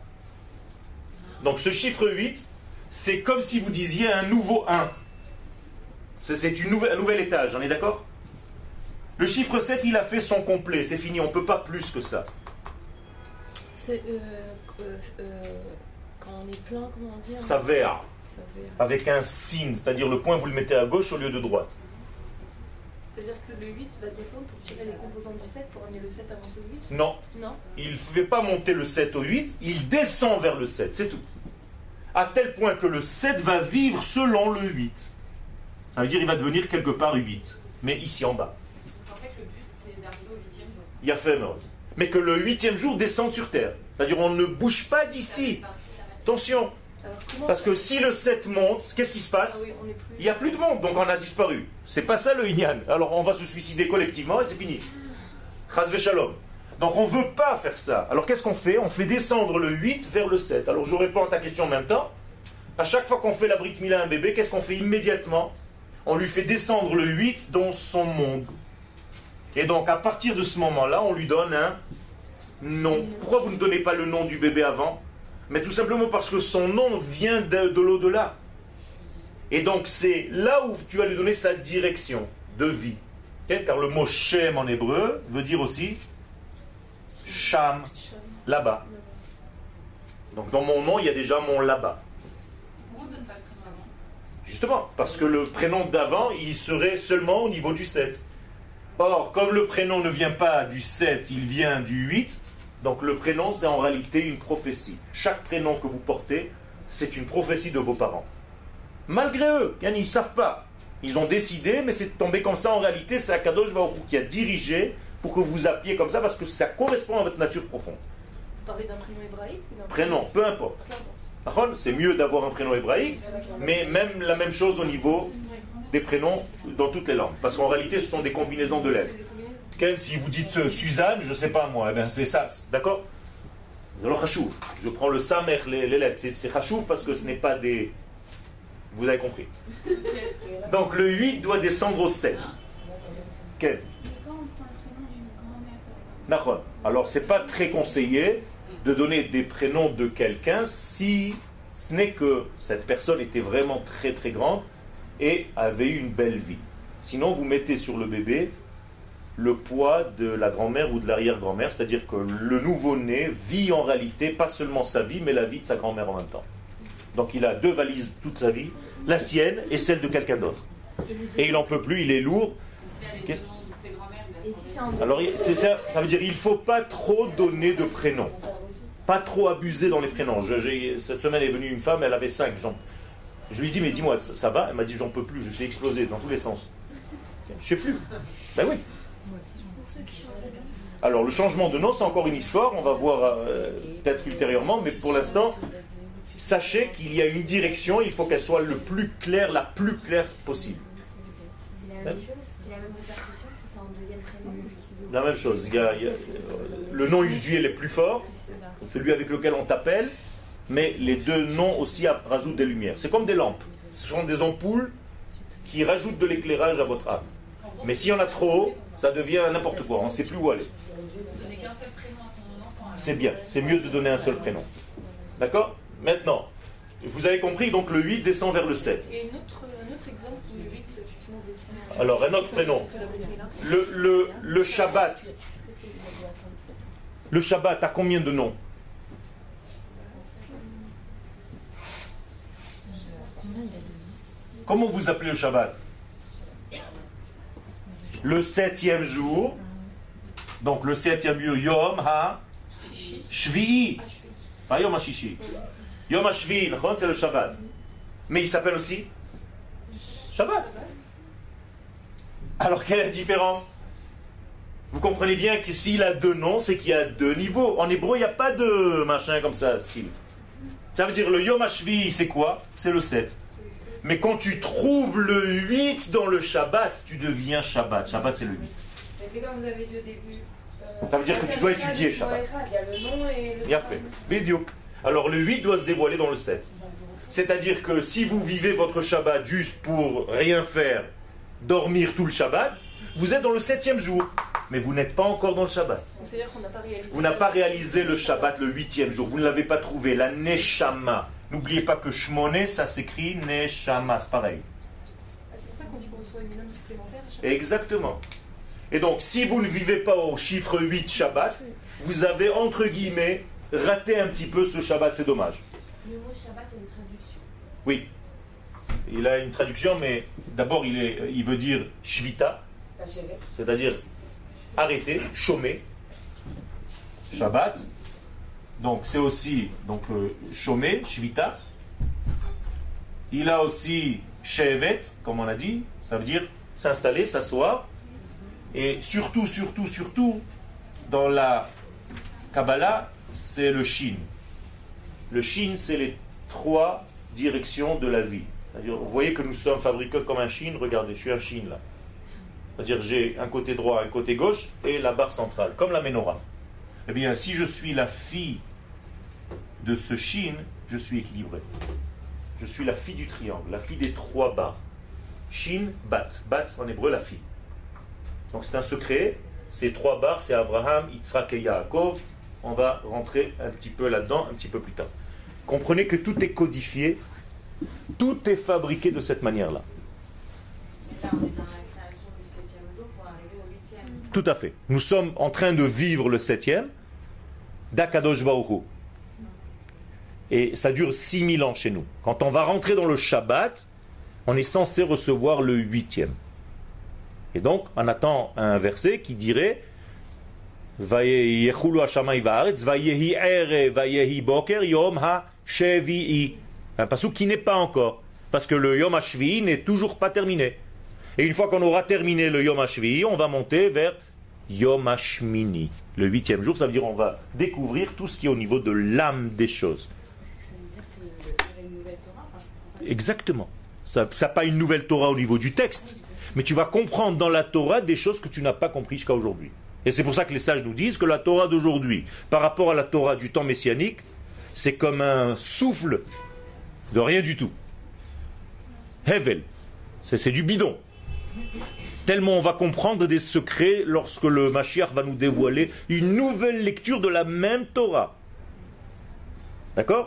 Donc ce chiffre huit, c'est comme si vous disiez un nouveau un. C'est une nouvelle, un nouvel étage, on est d'accord? Le chiffre sept, il a fait son complet. C'est fini, on ne peut pas plus que ça. C'est... Euh, euh, euh, quand on est plein, comment on dit? Savea. Avec un signe, c'est-à-dire le point, vous le mettez à gauche au lieu de droite. C'est-à-dire que le huit va descendre pour tirer les composantes du sept pour amener le sept avant le huit? Non. Non. Il ne fait pas monter le sept au huit, il descend vers le sept, c'est tout. À tel point que le sept va vivre selon le huit. Ça veut dire qu'il va devenir quelque part huit, mais ici en bas. En fait, le but, c'est d'arriver au huitième jour. Il y a fait mort. Mais que le huitième jour descende sur terre. C'est-à-dire on ne bouge pas d'ici. Attention. Parce que si le sept monte, qu'est-ce qui se passe? Ah oui, on est plus... Il n'y a plus de monde, donc on a disparu. C'est pas ça le Inyan. Alors on va se suicider collectivement et c'est fini. Chas v'shalom. Donc on ne veut pas faire ça. Alors qu'est-ce qu'on fait? On fait descendre le huit vers le sept. Alors je réponds à ta question en même temps. À chaque fois qu'on fait la Brit Mila à un bébé, qu'est-ce qu'on fait immédiatement? On lui fait descendre le huit dans son monde. Et donc à partir de ce moment-là, on lui donne un Non. Pourquoi vous ne donnez pas le nom du bébé avant? Mais tout simplement parce que son nom vient de, de l'au-delà. Et donc c'est là où tu vas lui donner sa direction de vie. Okay? Car le mot Shem en hébreu veut dire aussi Sham, là-bas. Donc dans mon nom, il y a déjà mon là-bas. Pourquoi on ne donne pas le prénom avant? Justement, parce que le prénom d'avant, il serait seulement au niveau du sept. Or, comme le prénom ne vient pas du sept, il vient du huit, donc le prénom, c'est en réalité une prophétie. Chaque prénom que vous portez, c'est une prophétie de vos parents. Malgré eux, ils ne savent pas. Ils ont décidé, mais c'est tombé comme ça. En réalité, c'est Akadosh Baruch Hu qui a dirigé pour que vous vous appeliez comme ça, parce que ça correspond à votre nature profonde. Vous parlez d'un prénom hébraïque ou d'un Prénom, peu importe. C'est mieux d'avoir un prénom hébraïque, mais même la même chose au niveau des prénoms dans toutes les langues. Parce qu'en réalité, ce sont des combinaisons de lettres. Ken, si vous dites euh, Suzanne, je ne sais pas moi, eh bien c'est ça, d'accord? Alors Chachouv, je prends le Samer, les, les lettres, c'est Chachouv parce que ce n'est pas des... Vous avez compris. Donc le huit doit descendre au sept. Ken? Quand on prend le prénom d'une grand-mère, par exemple. D'accord. Alors c'est pas très conseillé de donner des prénoms de quelqu'un si ce n'est que cette personne était vraiment très très grande et avait eu une belle vie. Sinon vous mettez sur le bébé le poids de la grand-mère ou de l'arrière-grand-mère, c'est-à-dire que le nouveau-né vit en réalité pas seulement sa vie, mais la vie de sa grand-mère en même temps. Donc il a deux valises toute sa vie, la sienne et celle de quelqu'un d'autre. Et il n'en peut plus, il est lourd. Okay. Alors c'est ça, ça veut dire qu'il ne faut pas trop donner de prénoms. Pas trop abuser dans les prénoms. Je, j'ai, cette semaine est venue une femme, elle avait cinq. J'en, je lui ai dit, mais dis-moi, ça, ça va? Elle m'a dit, j'en peux plus, je suis explosé dans tous les sens. Je ne sais plus. Ben oui. Alors le changement de nom, c'est encore une histoire, on va voir euh, peut-être ultérieurement, mais pour l'instant, sachez qu'il y a une direction, il faut qu'elle soit le plus claire, la plus claire possible. C'est la même chose, c'est la même répercussion, c'est un deuxième prénom. La même chose, il y a, il y a, le nom usuel est plus fort, celui avec lequel on t'appelle, mais les deux noms aussi rajoutent des lumières. C'est comme des lampes, ce sont des ampoules qui rajoutent de l'éclairage à votre âme. Mais s'il y en a trop haut, ça devient n'importe quoi, on ne sait plus où aller. C'est bien, c'est mieux de donner un seul prénom. D'accord? Maintenant, vous avez compris, donc le huit descend vers le sept. Et une autre, un autre exemple où le huit effectivement descend. Alors, un autre prénom. Le, le, le Shabbat. Le Shabbat a combien de noms? Comment vous appelez le Shabbat? Le septième jour. Donc le septième jour, Yom Ha Shvi'i. Pas Yom HaShishi. Yom HaShvi'i, c'est le Shabbat. Mais il s'appelle aussi Shabbat. Alors quelle est la différence? Vous comprenez bien que s'il a deux noms, c'est qu'il y a deux niveaux. En hébreu, il n'y a pas de machin comme ça, style. Ça veut dire le Yom HaShvi'i, c'est quoi? C'est le sept. Mais quand tu trouves le huit dans le Shabbat, tu deviens Shabbat. Shabbat, c'est le huit. C'est comme vous avez dit au début. Euh, Ça veut dire que tu dois étudier Shabbat. Il y a le nom et le... Bien fait. Bidiouk. Alors le huit doit se dévoiler dans le sept. C'est-à-dire que si vous vivez votre Shabbat juste pour rien faire, dormir tout le Shabbat, vous êtes dans le septième jour. Mais vous n'êtes pas encore dans le Shabbat. C'est-à-dire qu'on n'a pas réalisé... Vous n'avez pas réalisé le Shabbat le huitième jour. Vous ne l'avez pas trouvé. La Neshama. N'oubliez pas que Shmoné, ça s'écrit Neshama. C'est pareil. C'est pour ça qu'on dit qu'on reçoit une âme supplémentaire à chaque... Exactement. Et donc, si vous ne vivez pas au chiffre huit Shabbat, vous avez, entre guillemets, raté un petit peu ce Shabbat. C'est dommage. Le mot Shabbat a une traduction. Oui. Il a une traduction, mais d'abord, il, est, il veut dire Shvita, c'est-à-dire arrêter, chômer. Shabbat. Donc, c'est aussi donc, euh, chômer, Shvita. Il a aussi Shevet, comme on a dit, ça veut dire s'installer, s'asseoir. Et surtout, surtout, surtout, dans la Kabbalah, c'est le Shin. Le Shin, c'est les trois directions de la vie. C'est-à-dire, vous voyez que nous sommes fabriqués comme un Shin. Regardez, je suis un Shin là. C'est-à-dire, j'ai un côté droit, un côté gauche et la barre centrale, comme la menorah. Eh bien, si je suis la fille de ce Shin, je suis équilibré. Je suis la fille du triangle, la fille des trois barres. Shin, Bat. Bat, en hébreu, la fille. Donc c'est un secret. Ces trois barres, c'est Abraham, Yitzhak et Yaakov. on va rentrer un petit peu là-dedans, un petit peu plus tard. Comprenez que tout est codifié, tout est fabriqué de cette manière-là. Là, on est dans la création du septième jour pour arriver au huitième. Tout à fait. Nous sommes en train de vivre le septième d'Akadosh Baruch Hu. Et ça dure six mille ans chez nous. Quand on va rentrer dans le Shabbat, on est censé recevoir le huitième. Et donc, on attend un verset qui dirait Vayechulu hashamayim va'aretz, vayehi ere, vayehi boker, yom ha-shevi'i. Un passage qui n'est pas encore. Parce que le yom ha-shvi'i n'est toujours pas terminé. Et une fois qu'on aura terminé le yom ha-shvi'i, on va monter vers yom ha-shmini. Le huitième jour, ça veut dire qu'on va découvrir tout ce qui est au niveau de l'âme des choses. Ça veut dire qu'il y a une nouvelle Torah, enfin, je comprends pas. Exactement. Ça n'a pas une nouvelle Torah au niveau du texte, mais tu vas comprendre dans la Torah des choses que tu n'as pas compris jusqu'à aujourd'hui. Et c'est pour ça que les sages nous disent que la Torah d'aujourd'hui, par rapport à la Torah du temps messianique, c'est comme un souffle de rien du tout. Hevel, c'est, c'est du bidon. Tellement on va comprendre des secrets lorsque le Mashiach va nous dévoiler une nouvelle lecture de la même Torah. D'accord ?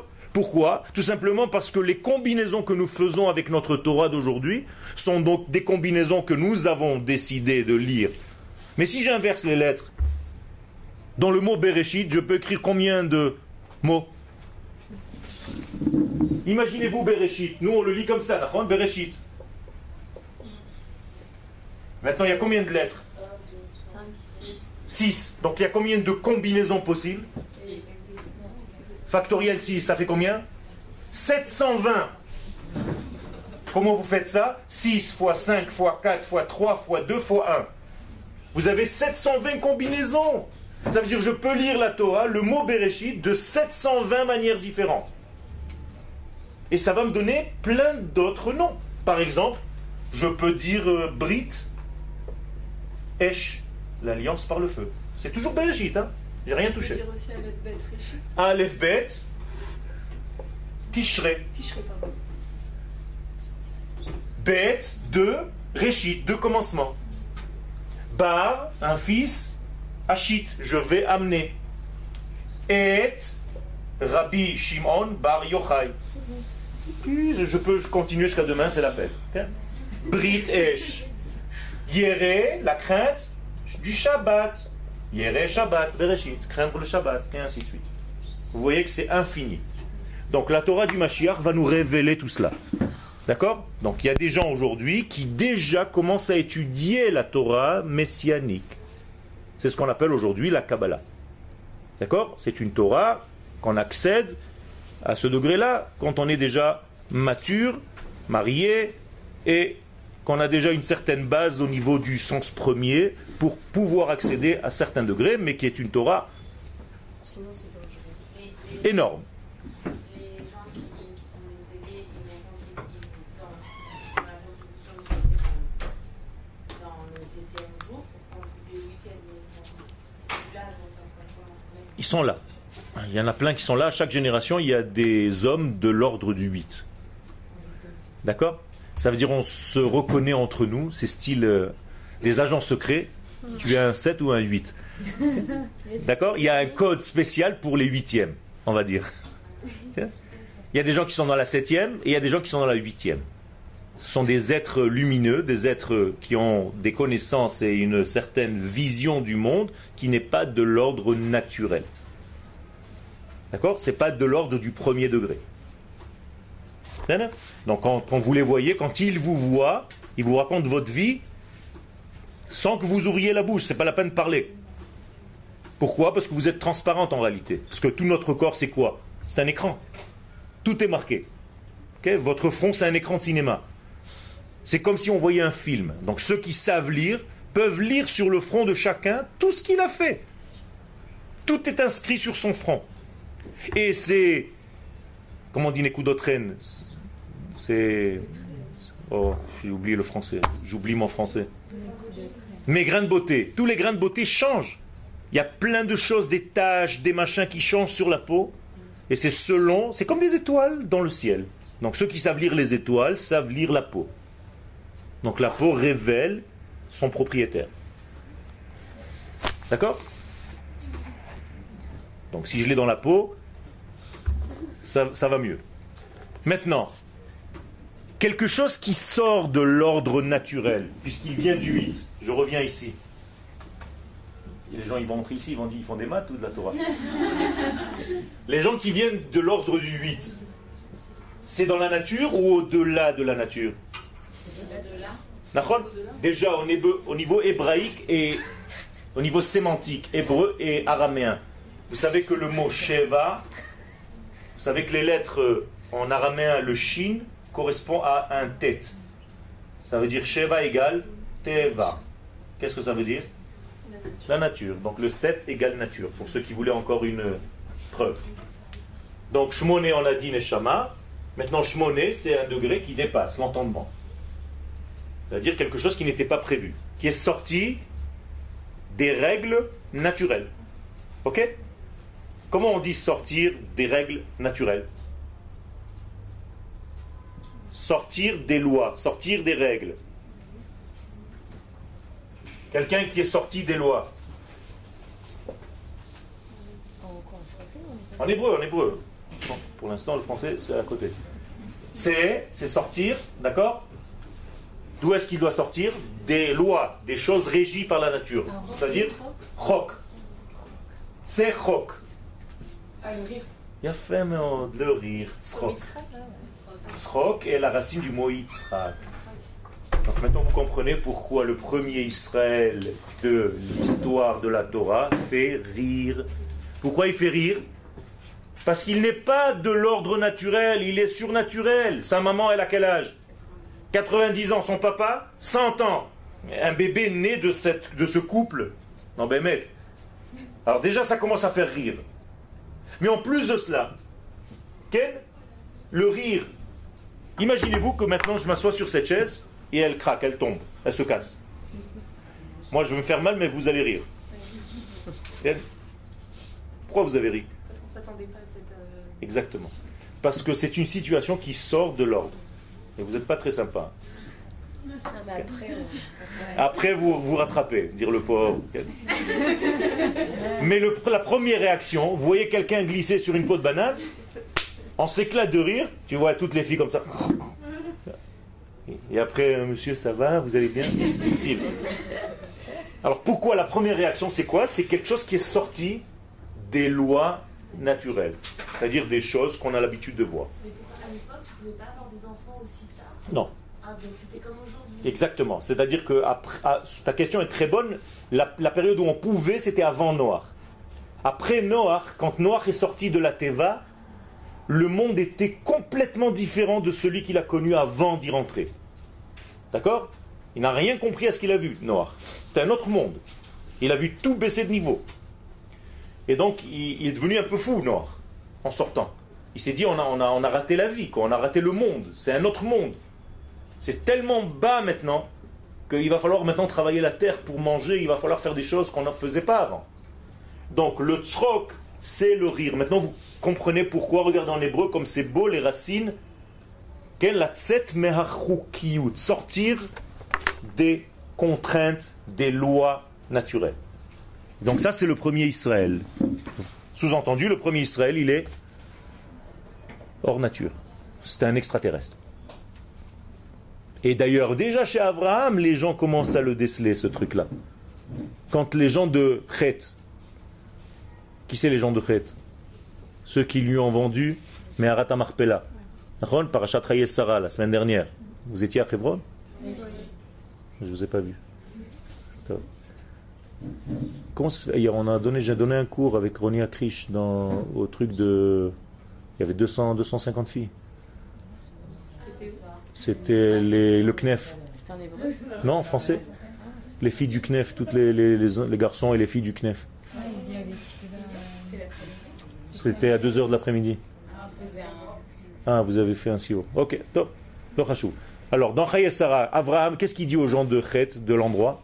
Pourquoi ? Tout simplement parce que les combinaisons que nous faisons avec notre Torah d'aujourd'hui sont donc des combinaisons que nous avons décidé de lire. Mais si j'inverse les lettres, dans le mot Bereshit, je peux écrire combien de mots ? Imaginez-vous Bereshit. Nous, on le lit comme ça, d'accord ? Bereshit. Maintenant, il y a combien de lettres ? six. Donc, il y a combien de combinaisons possibles ? Factoriel six, ça fait combien ? sept cent vingt. Comment vous faites ça ? six fois cinq fois quatre fois trois fois deux fois un. Vous avez sept cent vingt combinaisons. Ça veut dire que je peux lire la Torah, le mot Bereshit, de sept cent vingt manières différentes. Et ça va me donner plein d'autres noms. Par exemple, je peux dire euh, Brit, Esh, l'alliance par le feu. C'est toujours Bereshit, hein ? J'ai rien touché. On peut dire aussi Aleph Bet Réchit. Aleph Bet, Tishrei. Tishrei, pardon. Bet, deux, Réchit, deux commencements. Bar, un fils, Hachit, je vais amener. Et Rabbi Shimon Bar Yochai. Puis, je peux continuer jusqu'à demain, c'est la fête. Okay? Brit Esh. Yéré, la crainte du Shabbat. Yéré Shabbat, Bereshit, craindre le Shabbat, et ainsi de suite. Vous voyez que c'est infini. Donc la Torah du Mashiach va nous révéler tout cela. D'accord ? Donc il y a des gens aujourd'hui qui déjà commencent à étudier la Torah messianique. C'est ce qu'on appelle aujourd'hui la Kabbalah. D'accord ? C'est une Torah qu'on accède à ce degré-là quand on est déjà mature, marié, et qu'on a déjà une certaine base au niveau du sens premier pour pouvoir accéder à certains degrés, mais qui est une Torah Sinon, c'est dangereux. Les, les, énorme. les gens qui, qui sont les aidés, ils ont contribué dans, dans la contribution du septième, dans le septième jour, pour contribuer au huitième, mais ils sont là, donc ça se passe comment ? Ils sont là. Il y en a plein qui sont là. À chaque génération, il y a des hommes de l'ordre du huit. D'accord ? Ça veut dire on se reconnaît entre nous, c'est style euh, des agents secrets. Tu es un sept ou un huit. D'accord ? Il y a un code spécial pour les huitièmes, on va dire. Il y a des gens qui sont dans la septième et il y a des gens qui sont dans la huitième. Ce sont des êtres lumineux, des êtres qui ont des connaissances et une certaine vision du monde qui n'est pas de l'ordre naturel. D'accord ? Ce n'est pas de l'ordre du premier degré. Donc quand, quand vous les voyez, quand ils vous voient, ils vous racontent votre vie sans que vous ouvriez la bouche, c'est pas la peine de parler. Pourquoi ? Parce que vous êtes transparente en réalité. Parce que tout notre corps c'est quoi ? C'est un écran. Tout est marqué. Okay ? Votre front c'est un écran de cinéma. C'est comme si on voyait un film. Donc ceux qui savent lire peuvent lire sur le front de chacun tout ce qu'il a fait. Tout est inscrit sur son front. Et c'est... Comment on dit Nekudotren ? C'est... Oh, j'ai oublié le français. J'oublie mon français. Mes grains de beauté. Tous les grains de beauté changent. Il y a plein de choses, des taches, des machins qui changent sur la peau. Et c'est selon... C'est comme des étoiles dans le ciel. Donc ceux qui savent lire les étoiles savent lire la peau. Donc la peau révèle son propriétaire. D'accord ? Donc si je l'ai dans la peau, ça, ça va mieux. Maintenant, quelque chose qui sort de l'ordre naturel, puisqu'il vient du huit. Je reviens ici. Et les gens ils vont entrer ici, ils vont dire ils font des maths ou de la Torah. Les gens qui viennent de l'ordre du huit, c'est dans la nature ou au-delà de la nature? D'accord? Déjà au niveau, au niveau hébraïque et au niveau sémantique, hébreu et araméen. Vous savez que le mot Sheva, vous savez que les lettres en araméen, le Shin, correspond à un tet. Ça veut dire Sheva égale Teva. Qu'est-ce que ça veut dire? La nature. Donc le sept égale nature, pour ceux qui voulaient encore une preuve. Donc Shmoné, on a dit Neshama. Maintenant Shmoné, c'est un degré qui dépasse l'entendement. C'est-à-dire quelque chose qui n'était pas prévu, qui est sorti des règles naturelles. Ok? Comment on dit sortir des règles naturelles? Sortir des lois, sortir des règles. Quelqu'un qui est sorti des lois. En hébreu, en hébreu. Bon, pour l'instant, le français, c'est à côté. C'est, c'est sortir, d'accord? D'où est-ce qu'il doit sortir? Des lois, des choses régies par la nature. C'est-à-dire, chok. C'est chok. Ah, le rire. Yafé meod, le rire, tzchok. Tzchok est la racine du mot Yitzhak. Donc maintenant vous comprenez pourquoi le premier Israël de l'histoire de la Torah fait rire. Pourquoi il fait rire? Parce qu'il n'est pas de l'ordre naturel, il est surnaturel. Sa maman, elle a quel âge? quatre-vingt-dix ans. Son papa, cent ans. Un bébé né de, cette, de ce couple. Non, ben, maître. Alors déjà, ça commence à faire rire. Mais en plus de cela, Ken, le rire. Imaginez-vous que maintenant je m'assois sur cette chaise et elle craque, elle tombe, elle se casse. Moi, je vais me faire mal, mais vous allez rire. Ken, pourquoi vous avez ri? Parce qu'on ne s'attendait pas à cette... Euh... Exactement. Parce que c'est une situation qui sort de l'ordre. Et vous n'êtes pas très sympa. Non, mais après, euh... après vous vous rattrapez, dire le pauvre. Mais le, la première réaction, vous voyez quelqu'un glisser sur une peau de banane, on s'éclate de rire, tu vois toutes les filles comme ça. Et après, monsieur, ça va, vous allez bien? Style. Alors pourquoi la première réaction, c'est quoi? C'est quelque chose qui est sorti des lois naturelles, c'est-à-dire des choses qu'on a l'habitude de voir. Mais à l'époque, tu ne pouvais pas avoir des enfants aussi tard? Non. Ah, donc c'était comme aujourd'hui. Exactement. C'est-à-dire que après, ah, ta question est très bonne. La, la période où on pouvait, c'était avant Noach. Après Noach, quand Noach est sorti de la Teva, le monde était complètement différent de celui qu'il a connu avant d'y rentrer. D'accord? Il n'a rien compris à ce qu'il a vu, Noach. C'était un autre monde. Il a vu tout baisser de niveau. Et donc, il, il est devenu un peu fou, Noach, en sortant. Il s'est dit, on a, on a, on a raté la vie, quoi. On a raté le monde. C'est un autre monde. C'est tellement bas maintenant qu'il va falloir maintenant travailler la terre pour manger, il va falloir faire des choses qu'on ne faisait pas avant. Donc le tzrok, c'est le rire. Maintenant vous comprenez pourquoi, regardez en hébreu, comme c'est beau les racines, la tset mehachukiyut, sortir des contraintes, des lois naturelles. Donc ça c'est le premier Israël. Sous-entendu, le premier Israël, il est hors nature. C'est un extraterrestre. Et d'ailleurs, déjà chez Abraham, les gens commencent à le déceler, ce truc-là. Quand les gens de Chet, qui c'est les gens de Chet? Ceux qui lui ont vendu Meharat HaMarpela. Parashat Chayei Sarah, la semaine dernière. Vous étiez à Hebron? Oui. Je ne vous ai pas vu. Stop. Comment ça, hier, on a donné, j'ai donné un cours avec Roni Akrish dans, au truc de... Il y avait deux cents, deux cent cinquante filles. C'était les, le Knef. C'était en hébreu? Non, en français. Les filles du Knef, toutes les, les, les, les garçons et les filles du Knef. Ah, ils y avaient C'était à deux heures de l'après-midi. Ah, vous avez fait un si haut. Ok, top. Le Chachou. Alors, dans Chayei Sarah, Abraham, qu'est-ce qu'il dit aux gens de Chet, de l'endroit?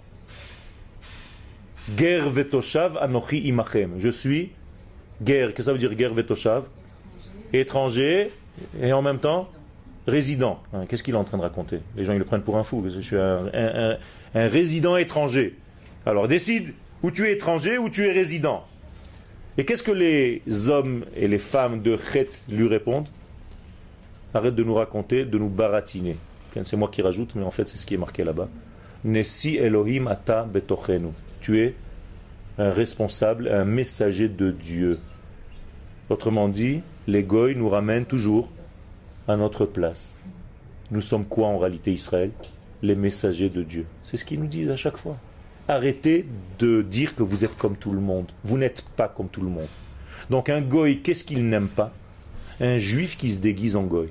Ger vetoshav anochi imachem. Je suis ger. Qu'est-ce que ça veut dire ger vetoshav? Étranger et en même temps résident. Qu'est-ce qu'il est en train de raconter? Les gens ils le prennent pour un fou. Je suis un, un, un, un résident étranger. Alors décide où tu es étranger ou tu es résident. Et qu'est-ce que les hommes et les femmes de Chet lui répondent? Arrête de nous raconter, de nous baratiner. C'est moi qui rajoute, mais en fait c'est ce qui est marqué là-bas. Nesi Elohim ata betochenu. Tu es un responsable, un messager de Dieu. Autrement dit, les goy nous ramènent toujours à notre place. Nous sommes quoi en réalité, Israël? Les messagers de Dieu. C'est ce qu'ils nous disent à chaque fois. Arrêtez de dire que vous êtes comme tout le monde. Vous n'êtes pas comme tout le monde. Donc un goy, qu'est-ce qu'il n'aime pas? Un juif qui se déguise en goy.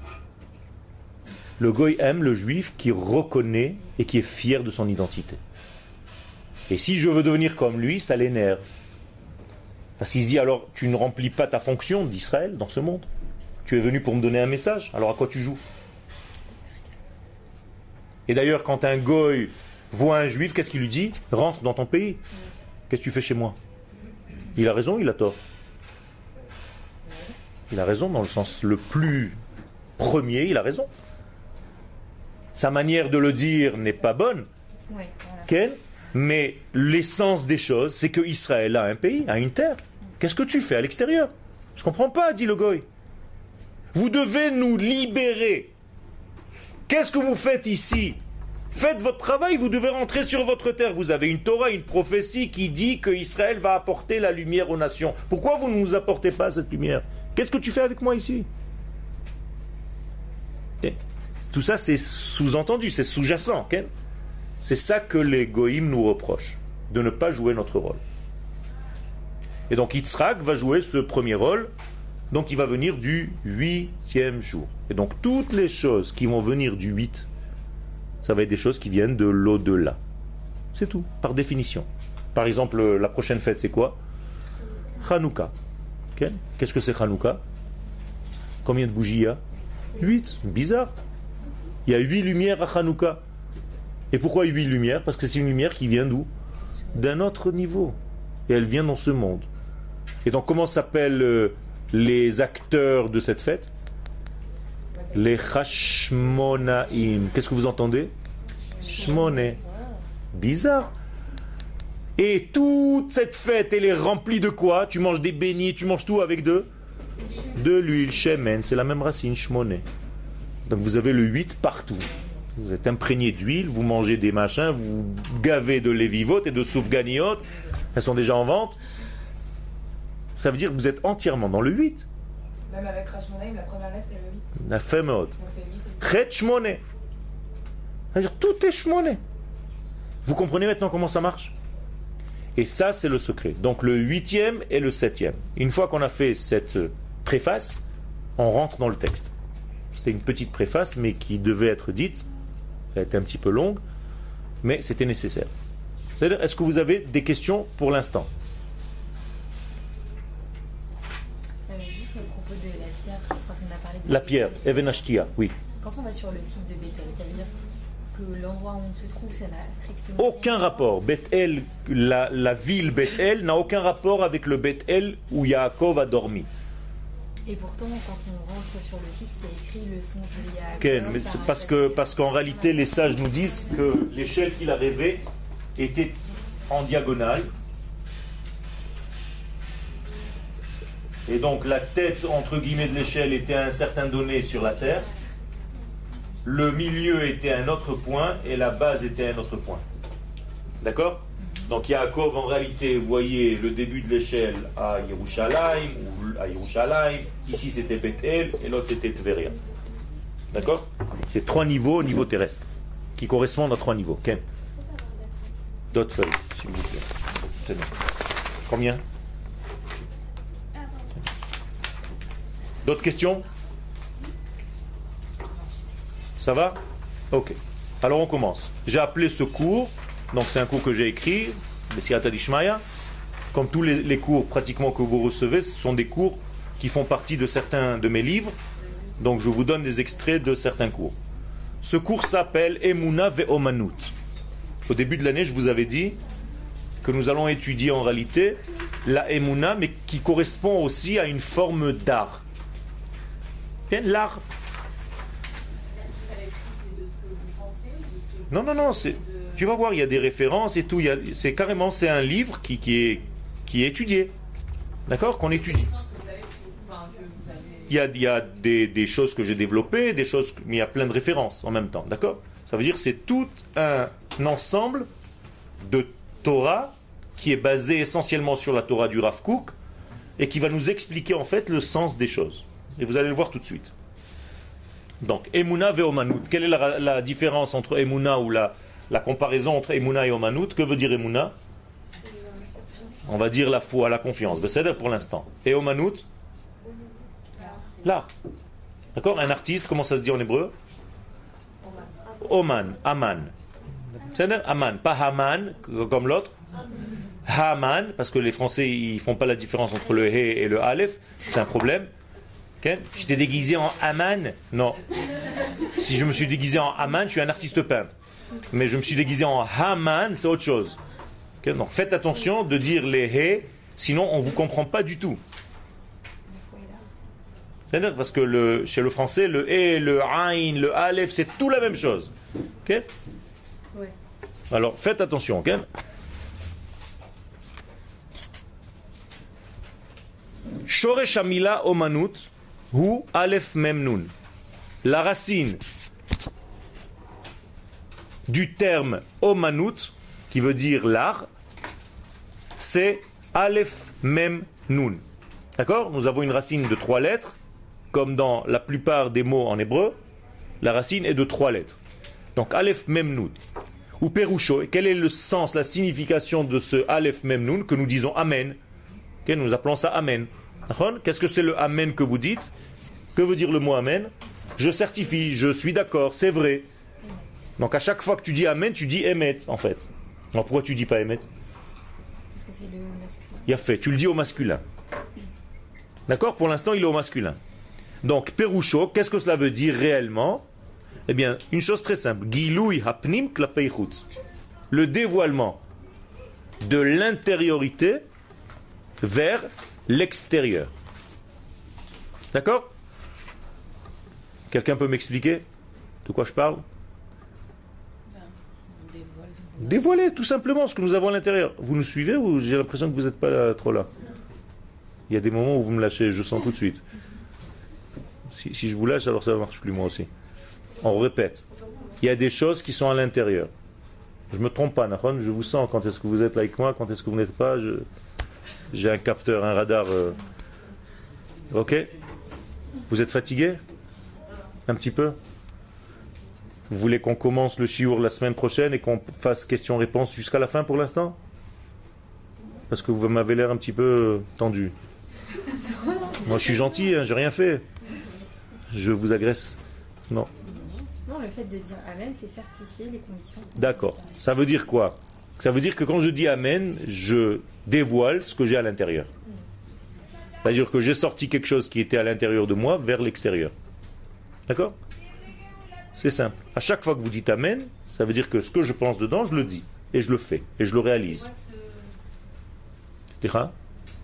Le goy aime le juif qui reconnaît et qui est fier de son identité. Et si je veux devenir comme lui, ça l'énerve. Parce qu'il se dit, alors tu ne remplis pas ta fonction d'Israël dans ce monde. Tu es venu pour me donner un message, alors à quoi tu joues? Et d'ailleurs, quand un goy voit un juif, qu'est-ce qu'il lui dit? Rentre dans ton pays. Qu'est-ce que tu fais chez moi? Il a raison, il a tort. Il a raison dans le sens le plus premier, il a raison. Sa manière de le dire n'est pas bonne. Ouais, voilà. Ken, mais l'essence des choses, c'est que Israël a un pays, a une terre. Qu'est-ce que tu fais à l'extérieur? Je ne comprends pas, dit le goy. Vous devez nous libérer. Qu'est-ce que vous faites ici? Faites votre travail, vous devez rentrer sur votre terre. Vous avez une Torah, une prophétie qui dit que Israël va apporter la lumière aux nations. Pourquoi vous ne nous apportez pas cette lumière? Qu'est-ce que tu fais avec moi ici? Et tout ça, c'est sous-entendu, c'est sous-jacent. Okay? C'est ça que les goïms nous reprochent, de ne pas jouer notre rôle. Et donc Yitzhak va jouer ce premier rôle, donc il va venir du huitième jour. Et donc toutes les choses qui vont venir du huit, ça va être des choses qui viennent de l'au-delà. C'est tout, par définition. Par exemple, la prochaine fête, c'est quoi? Hanouka. Okay? Qu'est-ce que c'est Hanouka? Combien de bougies il y a? Huit. Bizarre. Il y a huit lumières à Hanouka. Et pourquoi huit lumières? Parce que c'est une lumière qui vient d'où? D'un autre niveau. Et elle vient dans ce monde. Et donc comment s'appellent euh, les acteurs de cette fête? Les Hashmonaïm. Qu'est-ce que vous entendez? Shmoné. Bizarre. Et toute cette fête, elle est remplie de quoi? Tu manges des beignets, tu manges tout avec de de l'huile, shemen, c'est la même racine, shmoné. Donc vous avez le huit partout. Vous êtes imprégné d'huile, vous mangez des machins, vous gavez de lévivotes et de soufganiot. Elles sont déjà en vente. Ça veut dire que vous êtes entièrement dans le huit. Même avec Rashmonaïm, la première lettre, c'est le huit. La femot. Donc c'est le huit. Chet shmoné. C'est-à-dire tout est shmoné. Vous comprenez maintenant comment ça marche? Et ça, c'est le secret. Donc le huitième et le septième. Une fois qu'on a fait cette préface, on rentre dans le texte. C'était une petite préface, mais qui devait être dite. Elle était un petit peu longue, mais c'était nécessaire. C'est-à-dire, est-ce que vous avez des questions pour l'instant? Euh, juste à propos de la pierre, quand on a parlé de La pierre, Even Ashtia, oui. Quand on va sur le site de Bethel, ça veut dire que l'endroit où on se trouve, ça n'a strictement Aucun rapport. Bethel, la, la ville Bethel n'a aucun rapport avec le Bethel où Yaakov a dormi. Et pourtant, quand on rentre sur le site, il y a écrit le son de Yaakov. Okay, mais c'est parce que parce qu'en réalité, les sages nous disent que l'échelle qu'il a rêvée était en diagonale. Et donc la tête, entre guillemets, de l'échelle était à un certain donné sur la terre. Le milieu était à un autre point et la base était à un autre point. D'accord? Donc Yaakov, en réalité, voyait le début de l'échelle à Yerushalayim, ou à Yerushalayim. Ici, c'était Bethel, et l'autre, c'était Tveria. D'accord? C'est trois niveaux au niveau terrestre, qui correspondent à trois niveaux. Ken? D'autres feuilles, s'il vous plaît. Tenez. Combien? D'autres questions? Ça va? Ok. Alors on commence. J'ai appelé ce cours, donc c'est un cours que j'ai écrit, le Siyata d'Ishmaïa. Comme tous les, les cours pratiquement que vous recevez, ce sont des cours qui font partie de certains de mes livres. Donc je vous donne des extraits de certains cours. Ce cours s'appelle Emuna ve'omanut. Au début de l'année, je vous avais dit que nous allons étudier en réalité la Emuna, mais qui correspond aussi à une forme d'art. Bien, l'art. Non, non, non, c'est, tu vas voir, il y a des références et tout. Il y a, c'est carrément, c'est un livre qui, qui, est, qui est étudié. D'accord? Qu'on étudie. Il y a, il y a des, des choses que j'ai développées, des choses, mais il y a plein de références en même temps. D'accord? Ça veut dire que c'est tout un ensemble de Torah qui est basé essentiellement sur la Torah du Rav Kook et qui va nous expliquer en fait le sens des choses. Et vous allez le voir tout de suite. Donc, Emouna ve Omanut. Quelle est la, la différence entre Emouna ou la, la comparaison entre Emouna et Omanut? Que veut dire Emouna? On va dire la foi, la confiance. C'est pour l'instant. Et Omanut? L'art. D'accord? Un artiste, comment ça se dit en hébreu? Oman, Aman. C'est-à-dire Aman, pas Haman comme l'autre. Haman, parce que les Français ils font pas la différence entre le He et le Aleph, c'est un problème. Okay? Je t'ai déguisé en Aman? Non. Si je me suis déguisé en Aman, je suis un artiste peintre. Mais je me suis déguisé en Haman, c'est autre chose. Okay? Donc faites attention de dire les He, sinon on ne vous comprend pas du tout. C'est-à-dire parce que le, chez le français, le E, le Ain, le Aleph, c'est tout la même chose. Ok? Ouais. Alors faites attention, ok? Shoresh Hamila Omanut Hu Aleph Mem Nun. La racine du terme Omanut, qui veut dire l'art, c'est Aleph Mem Nun. D'accord? Nous avons une racine de trois lettres. Comme dans la plupart des mots en hébreu, la racine est de trois lettres. Donc, Aleph Mem Nun. Ou Perusho. Et quel est le sens, la signification de ce Aleph Mem Nun que nous disons Amen? Okay, nous appelons ça Amen. Qu'est-ce que c'est le Amen que vous dites? Que veut dire le mot Amen? Je certifie, je suis d'accord, c'est vrai. Donc, à chaque fois que tu dis Amen, tu dis Emet, en fait. Alors, pourquoi tu dis pas Emet? Parce que c'est le masculin. Il a fait, tu le dis au masculin. D'accord? Pour l'instant, il est au masculin. Donc, Perusho, qu'est-ce que cela veut dire réellement? Eh bien, une chose très simple. Giloui hapnim klapei chutz. Le dévoilement de l'intériorité vers l'extérieur. D'accord? Quelqu'un peut m'expliquer de quoi je parle? Dévoiler tout simplement ce que nous avons à l'intérieur. Vous nous suivez ou j'ai l'impression que vous n'êtes pas là, trop là? Il y a des moments où vous me lâchez, je sens tout de suite. Si, si je vous lâche, alors ça ne marche plus moi aussi. On répète. Il y a des choses qui sont à l'intérieur. Je ne me trompe pas, Nahon, je vous sens quand est-ce que vous êtes là avec moi, quand est-ce que vous n'êtes pas. Je, j'ai un capteur, un radar. Euh... Ok? Vous êtes fatigué? Un petit peu? Vous voulez qu'on commence le chiour la semaine prochaine et qu'on fasse question-réponse jusqu'à la fin pour l'instant? Parce que vous m'avez l'air un petit peu tendu. Moi je suis gentil, hein, j'ai rien fait. Je vous agresse? Non. Non, le fait de dire Amen, c'est certifier les conditions. D'accord. Ça veut dire quoi? Ça veut dire que quand je dis Amen, je dévoile ce que j'ai à l'intérieur. C'est-à-dire que j'ai sorti quelque chose qui était à l'intérieur de moi vers l'extérieur. D'accord? C'est simple. À chaque fois que vous dites Amen, ça veut dire que ce que je pense dedans, je le dis. Et je le fais. Et je le réalise. C'est quoi?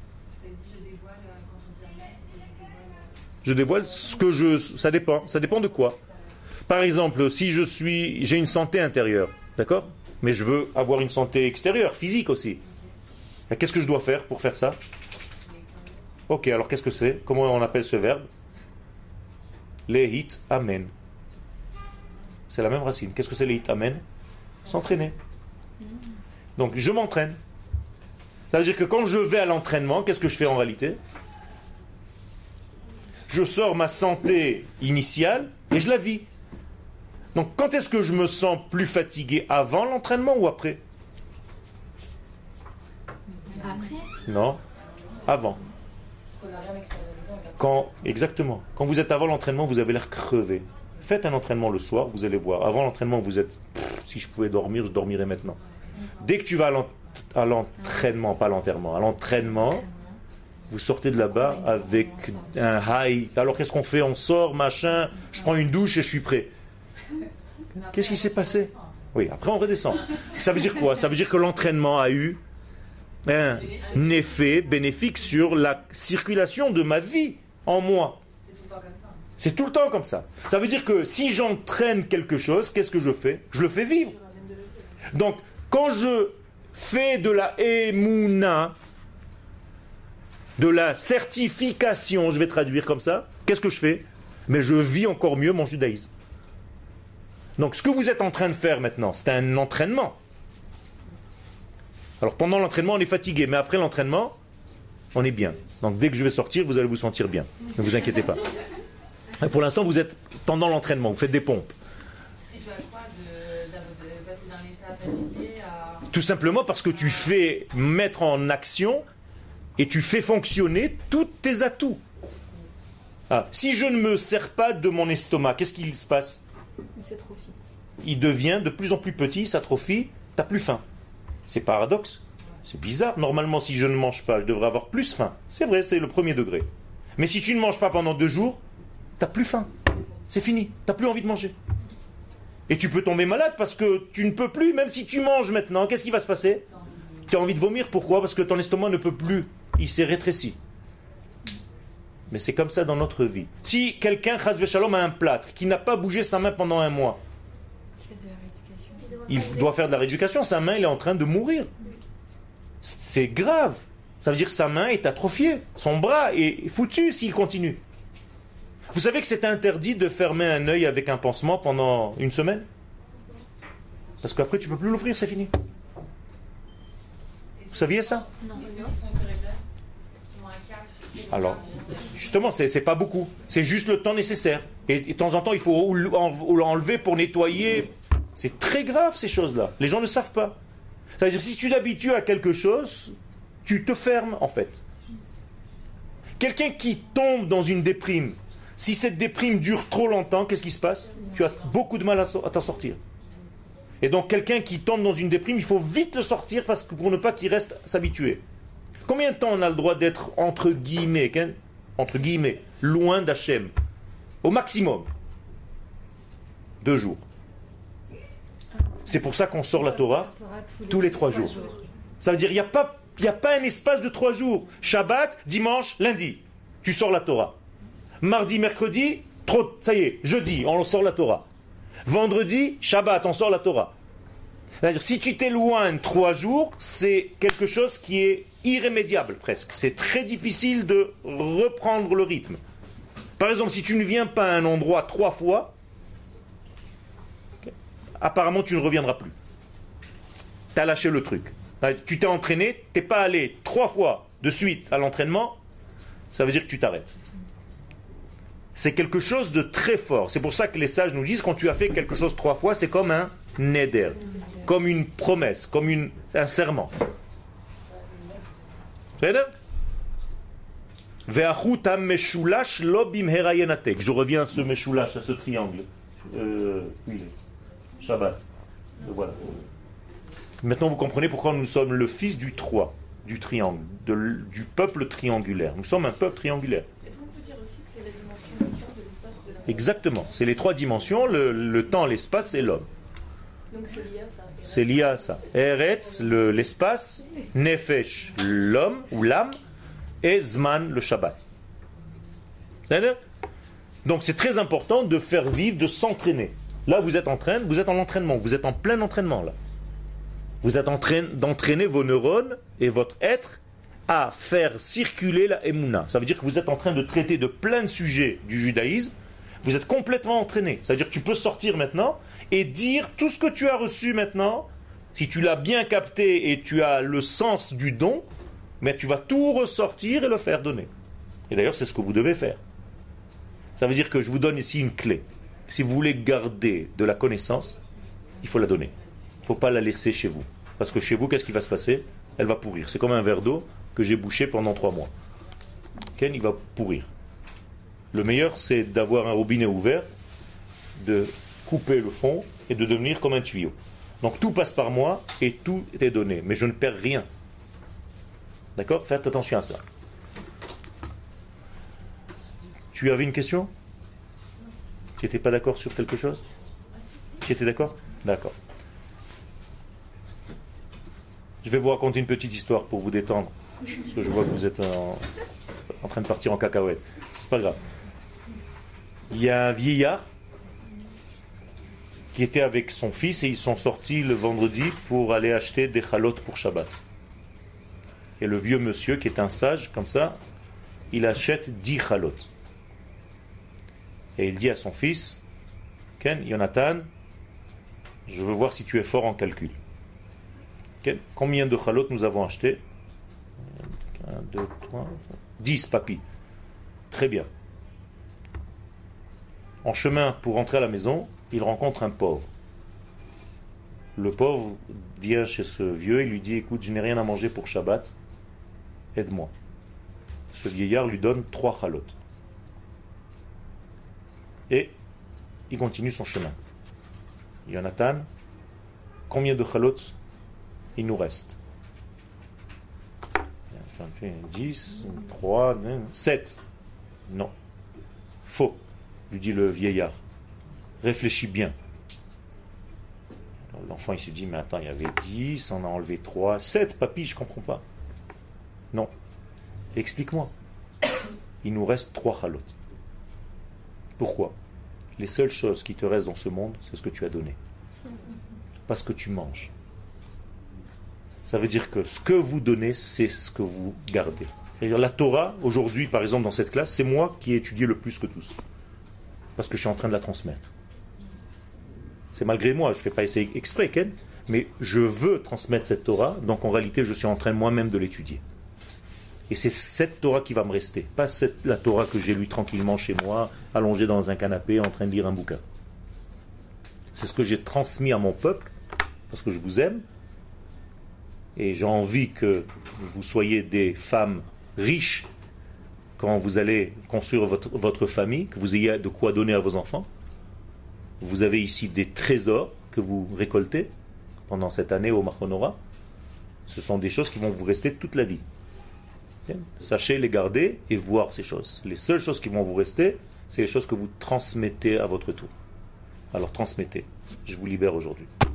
Je dévoile ce que je... Ça dépend. Ça dépend de quoi? Par exemple, si je suis... J'ai une santé intérieure. D'accord? Mais je veux avoir une santé extérieure, physique aussi. Qu'est-ce que je dois faire pour faire ça? Ok, alors qu'est-ce que c'est? Comment on appelle ce verbe? Lehit amen. C'est la même racine. Qu'est-ce que c'est lehit amen? S'entraîner. Donc je m'entraîne. Ça veut dire que quand je vais à l'entraînement, qu'est-ce que je fais en réalité? Je sors ma santé initiale et je la vis. Donc quand est-ce que je me sens plus fatigué? Avant l'entraînement ou après? Après? Non, avant. Quand, exactement. Quand vous êtes avant l'entraînement, vous avez l'air crevé. Faites un entraînement le soir, vous allez voir. Avant l'entraînement, vous êtes... Pff, si je pouvais dormir, je dormirais maintenant. Dès que tu vas à l'entraînement, pas à l'enterrement, à l'entraînement, vous sortez de là-bas avec un high. Alors qu'est-ce qu'on fait? On sort, machin, je prends une douche et je suis prêt. Qu'est-ce qui s'est passé? Oui, après on redescend. Ça veut dire quoi? Ça veut dire que l'entraînement a eu un effet bénéfique sur la circulation de ma vie en moi. C'est tout le temps comme ça. Ça veut dire que si j'entraîne quelque chose, qu'est-ce que je fais? Je le fais vivre. Donc, quand je fais de la émouna, de la certification, je vais traduire comme ça, qu'est-ce que je fais? Mais je vis encore mieux mon judaïsme. Donc ce que vous êtes en train de faire maintenant, c'est un entraînement. Alors pendant l'entraînement, on est fatigué, mais après l'entraînement, on est bien. Donc dès que je vais sortir, vous allez vous sentir bien. Ne vous inquiétez pas. Et pour l'instant, vous êtes pendant l'entraînement, vous faites des pompes. Si tu as quoi de, de, de passer d'un état fatigué à... Tout simplement parce que tu fais mettre en action et tu fais fonctionner tous tes atouts. Ah, si je ne me sers pas de mon estomac, qu'est-ce qu'il se passe? Mais c'est trop fin. Il devient de plus en plus petit, il s'atrophie, t'as plus faim. C'est paradoxe. C'est bizarre. Normalement, si je ne mange pas, je devrais avoir plus faim. C'est vrai, c'est le premier degré. Mais si tu ne manges pas pendant deux jours, t'as plus faim. C'est fini. T'as plus envie de manger. Et tu peux tomber malade parce que tu ne peux plus, même si tu manges maintenant, qu'est-ce qui va se passer? Tu as envie de vomir. Pourquoi? Parce que ton estomac ne peut plus. Il s'est rétréci. Mais c'est comme ça dans notre vie. Si quelqu'un, chas v'shalom, a un plâtre, qui n'a pas bougé sa main pendant un mois, il doit faire de la rééducation. Sa main, elle est en train de mourir. C'est grave. Ça veut dire que sa main est atrophiée. Son bras est foutu s'il continue. Vous savez que c'est interdit de fermer un œil avec un pansement pendant une semaine? Parce qu'après, tu ne peux plus l'ouvrir, c'est fini. Vous saviez ça? Non. Alors, justement, c'est, c'est pas beaucoup. C'est juste le temps nécessaire. Et, et de temps en temps, il faut l'enlever pour nettoyer. C'est très grave, ces choses-là. Les gens ne savent pas. C'est-à-dire, si tu t'habitues à quelque chose, tu te fermes, en fait. Quelqu'un qui tombe dans une déprime, si cette déprime dure trop longtemps, qu'est-ce qui se passe? Tu as beaucoup de mal à, à t'en sortir. Et donc, quelqu'un qui tombe dans une déprime, il faut vite le sortir parce que pour ne pas qu'il reste s'habituer. Combien de temps on a le droit d'être, entre guillemets, hein, entre guillemets, loin d'Hachem? Au maximum. Deux jours. C'est pour ça qu'on sort la Torah tous les trois jours. Ça veut dire qu'il n'y a pas, il n'y a pas un espace de trois jours. Shabbat, dimanche, lundi. Tu sors la Torah. Mardi, mercredi, trop, ça y est, jeudi, on sort la Torah. Vendredi, Shabbat, on sort la Torah. C'est-à-dire, si tu t'éloignes trois jours, c'est quelque chose qui est irrémédiable presque. C'est très difficile de reprendre le rythme. Par exemple, si tu ne viens pas à un endroit trois fois, apparemment tu ne reviendras plus. Tu as lâché le truc. Tu t'es entraîné, tu n'es pas allé trois fois de suite à l'entraînement, ça veut dire que tu t'arrêtes. C'est quelque chose de très fort. C'est pour ça que les sages nous disent, quand tu as fait quelque chose trois fois, c'est comme un neder, comme une promesse, comme une, un serment. Je reviens à ce meshulash, à ce triangle. Euh, oui, Shabbat. Voilà. Maintenant, vous comprenez pourquoi nous sommes le fils du trois, du triangle, de, du peuple triangulaire. Nous sommes un peuple triangulaire. Est-ce qu'on peut dire aussi que c'est la dimension du temps, de l'espace, de la... Exactement. C'est les trois dimensions, le, le temps, l'espace et l'homme. Donc c'est lié à ça. C'est lié à ça. Eretz, le, l'espace, Nefesh, l'homme ou l'âme, et Zman, le Shabbat. C'est-à-dire? Donc c'est très important de faire vivre, de s'entraîner. Là, vous êtes en train, vous êtes en entraînement, vous êtes en plein entraînement là. Vous êtes en train d'entraîner vos neurones et votre être à faire circuler la Emouna. Ça veut dire que vous êtes en train de traiter de plein de sujets du judaïsme. Vous êtes complètement entraîné. Ça veut dire que tu peux sortir maintenant et dire tout ce que tu as reçu maintenant. Si tu l'as bien capté et tu as le sens du don, mais tu vas tout ressortir et le faire donner. Et d'ailleurs, c'est ce que vous devez faire. Ça veut dire que je vous donne ici une clé. Si vous voulez garder de la connaissance, il faut la donner. Il ne faut pas la laisser chez vous. Parce que chez vous, qu'est-ce qui va se passer? Elle va pourrir. C'est comme un verre d'eau que j'ai bouché pendant trois mois. Ken, il va pourrir. Le meilleur, c'est d'avoir un robinet ouvert, de couper le fond et de devenir comme un tuyau. Donc tout passe par moi et tout est donné. Mais je ne perds rien. D'accord? Faites attention à ça. Tu avais une question? Tu n'étais pas d'accord sur quelque chose? Tu étais d'accord? D'accord. Je vais vous raconter une petite histoire pour vous détendre. Parce que je vois que vous êtes en, en train de partir en cacahuète. C'est pas grave. Il y a un vieillard qui était avec son fils et ils sont sortis le vendredi pour aller acheter des chalotes pour Shabbat. Et le vieux monsieur qui est un sage, comme ça, il achète dix chalot. Et il dit à son fils, Ken, Jonathan, je veux voir si tu es fort en calcul. Ken, combien de chalot nous avons acheté? Un, deux, trois, dix, papy. Très bien. En chemin pour rentrer à la maison, il rencontre un pauvre. Le pauvre vient chez ce vieux et lui dit, écoute, je n'ai rien à manger pour Shabbat, aide-moi. Ce vieillard lui donne trois chalotes. Et il continue son chemin. Jonathan, combien de chalotes il nous reste? dix, trois, sept. Non. Faux, lui dit le vieillard. Réfléchis bien. Alors, l'enfant il se dit, mais attends, il y avait dix, on a enlevé trois, sept, papy, je comprends pas. Non. Explique-moi. Il nous reste trois chalotes. Pourquoi? Les seules choses qui te restent dans ce monde, c'est ce que tu as donné. Parce que tu manges. Ça veut dire que ce que vous donnez, c'est ce que vous gardez. C'est-à-dire la Torah, aujourd'hui, par exemple, dans cette classe, c'est moi qui ai étudié le plus que tous. Parce que je suis en train de la transmettre. C'est malgré moi, je ne fais pas essayer exprès, Ken, mais je veux transmettre cette Torah, donc en réalité, je suis en train moi-même de l'étudier. Et c'est cette Torah qui va me rester, pas cette, la Torah que j'ai lue tranquillement chez moi, allongé dans un canapé, en train de lire un bouquin. C'est ce que j'ai transmis à mon peuple, parce que je vous aime, et j'ai envie que vous soyez des femmes riches quand vous allez construire votre, votre famille, que vous ayez de quoi donner à vos enfants. Vous avez ici des trésors que vous récoltez pendant cette année au Machonora. Ce sont des choses qui vont vous rester toute la vie. Sachez les garder et voir ces choses. Les seules choses qui vont vous rester, c'est les choses que vous transmettez à votre tour. Alors transmettez. Je vous libère aujourd'hui.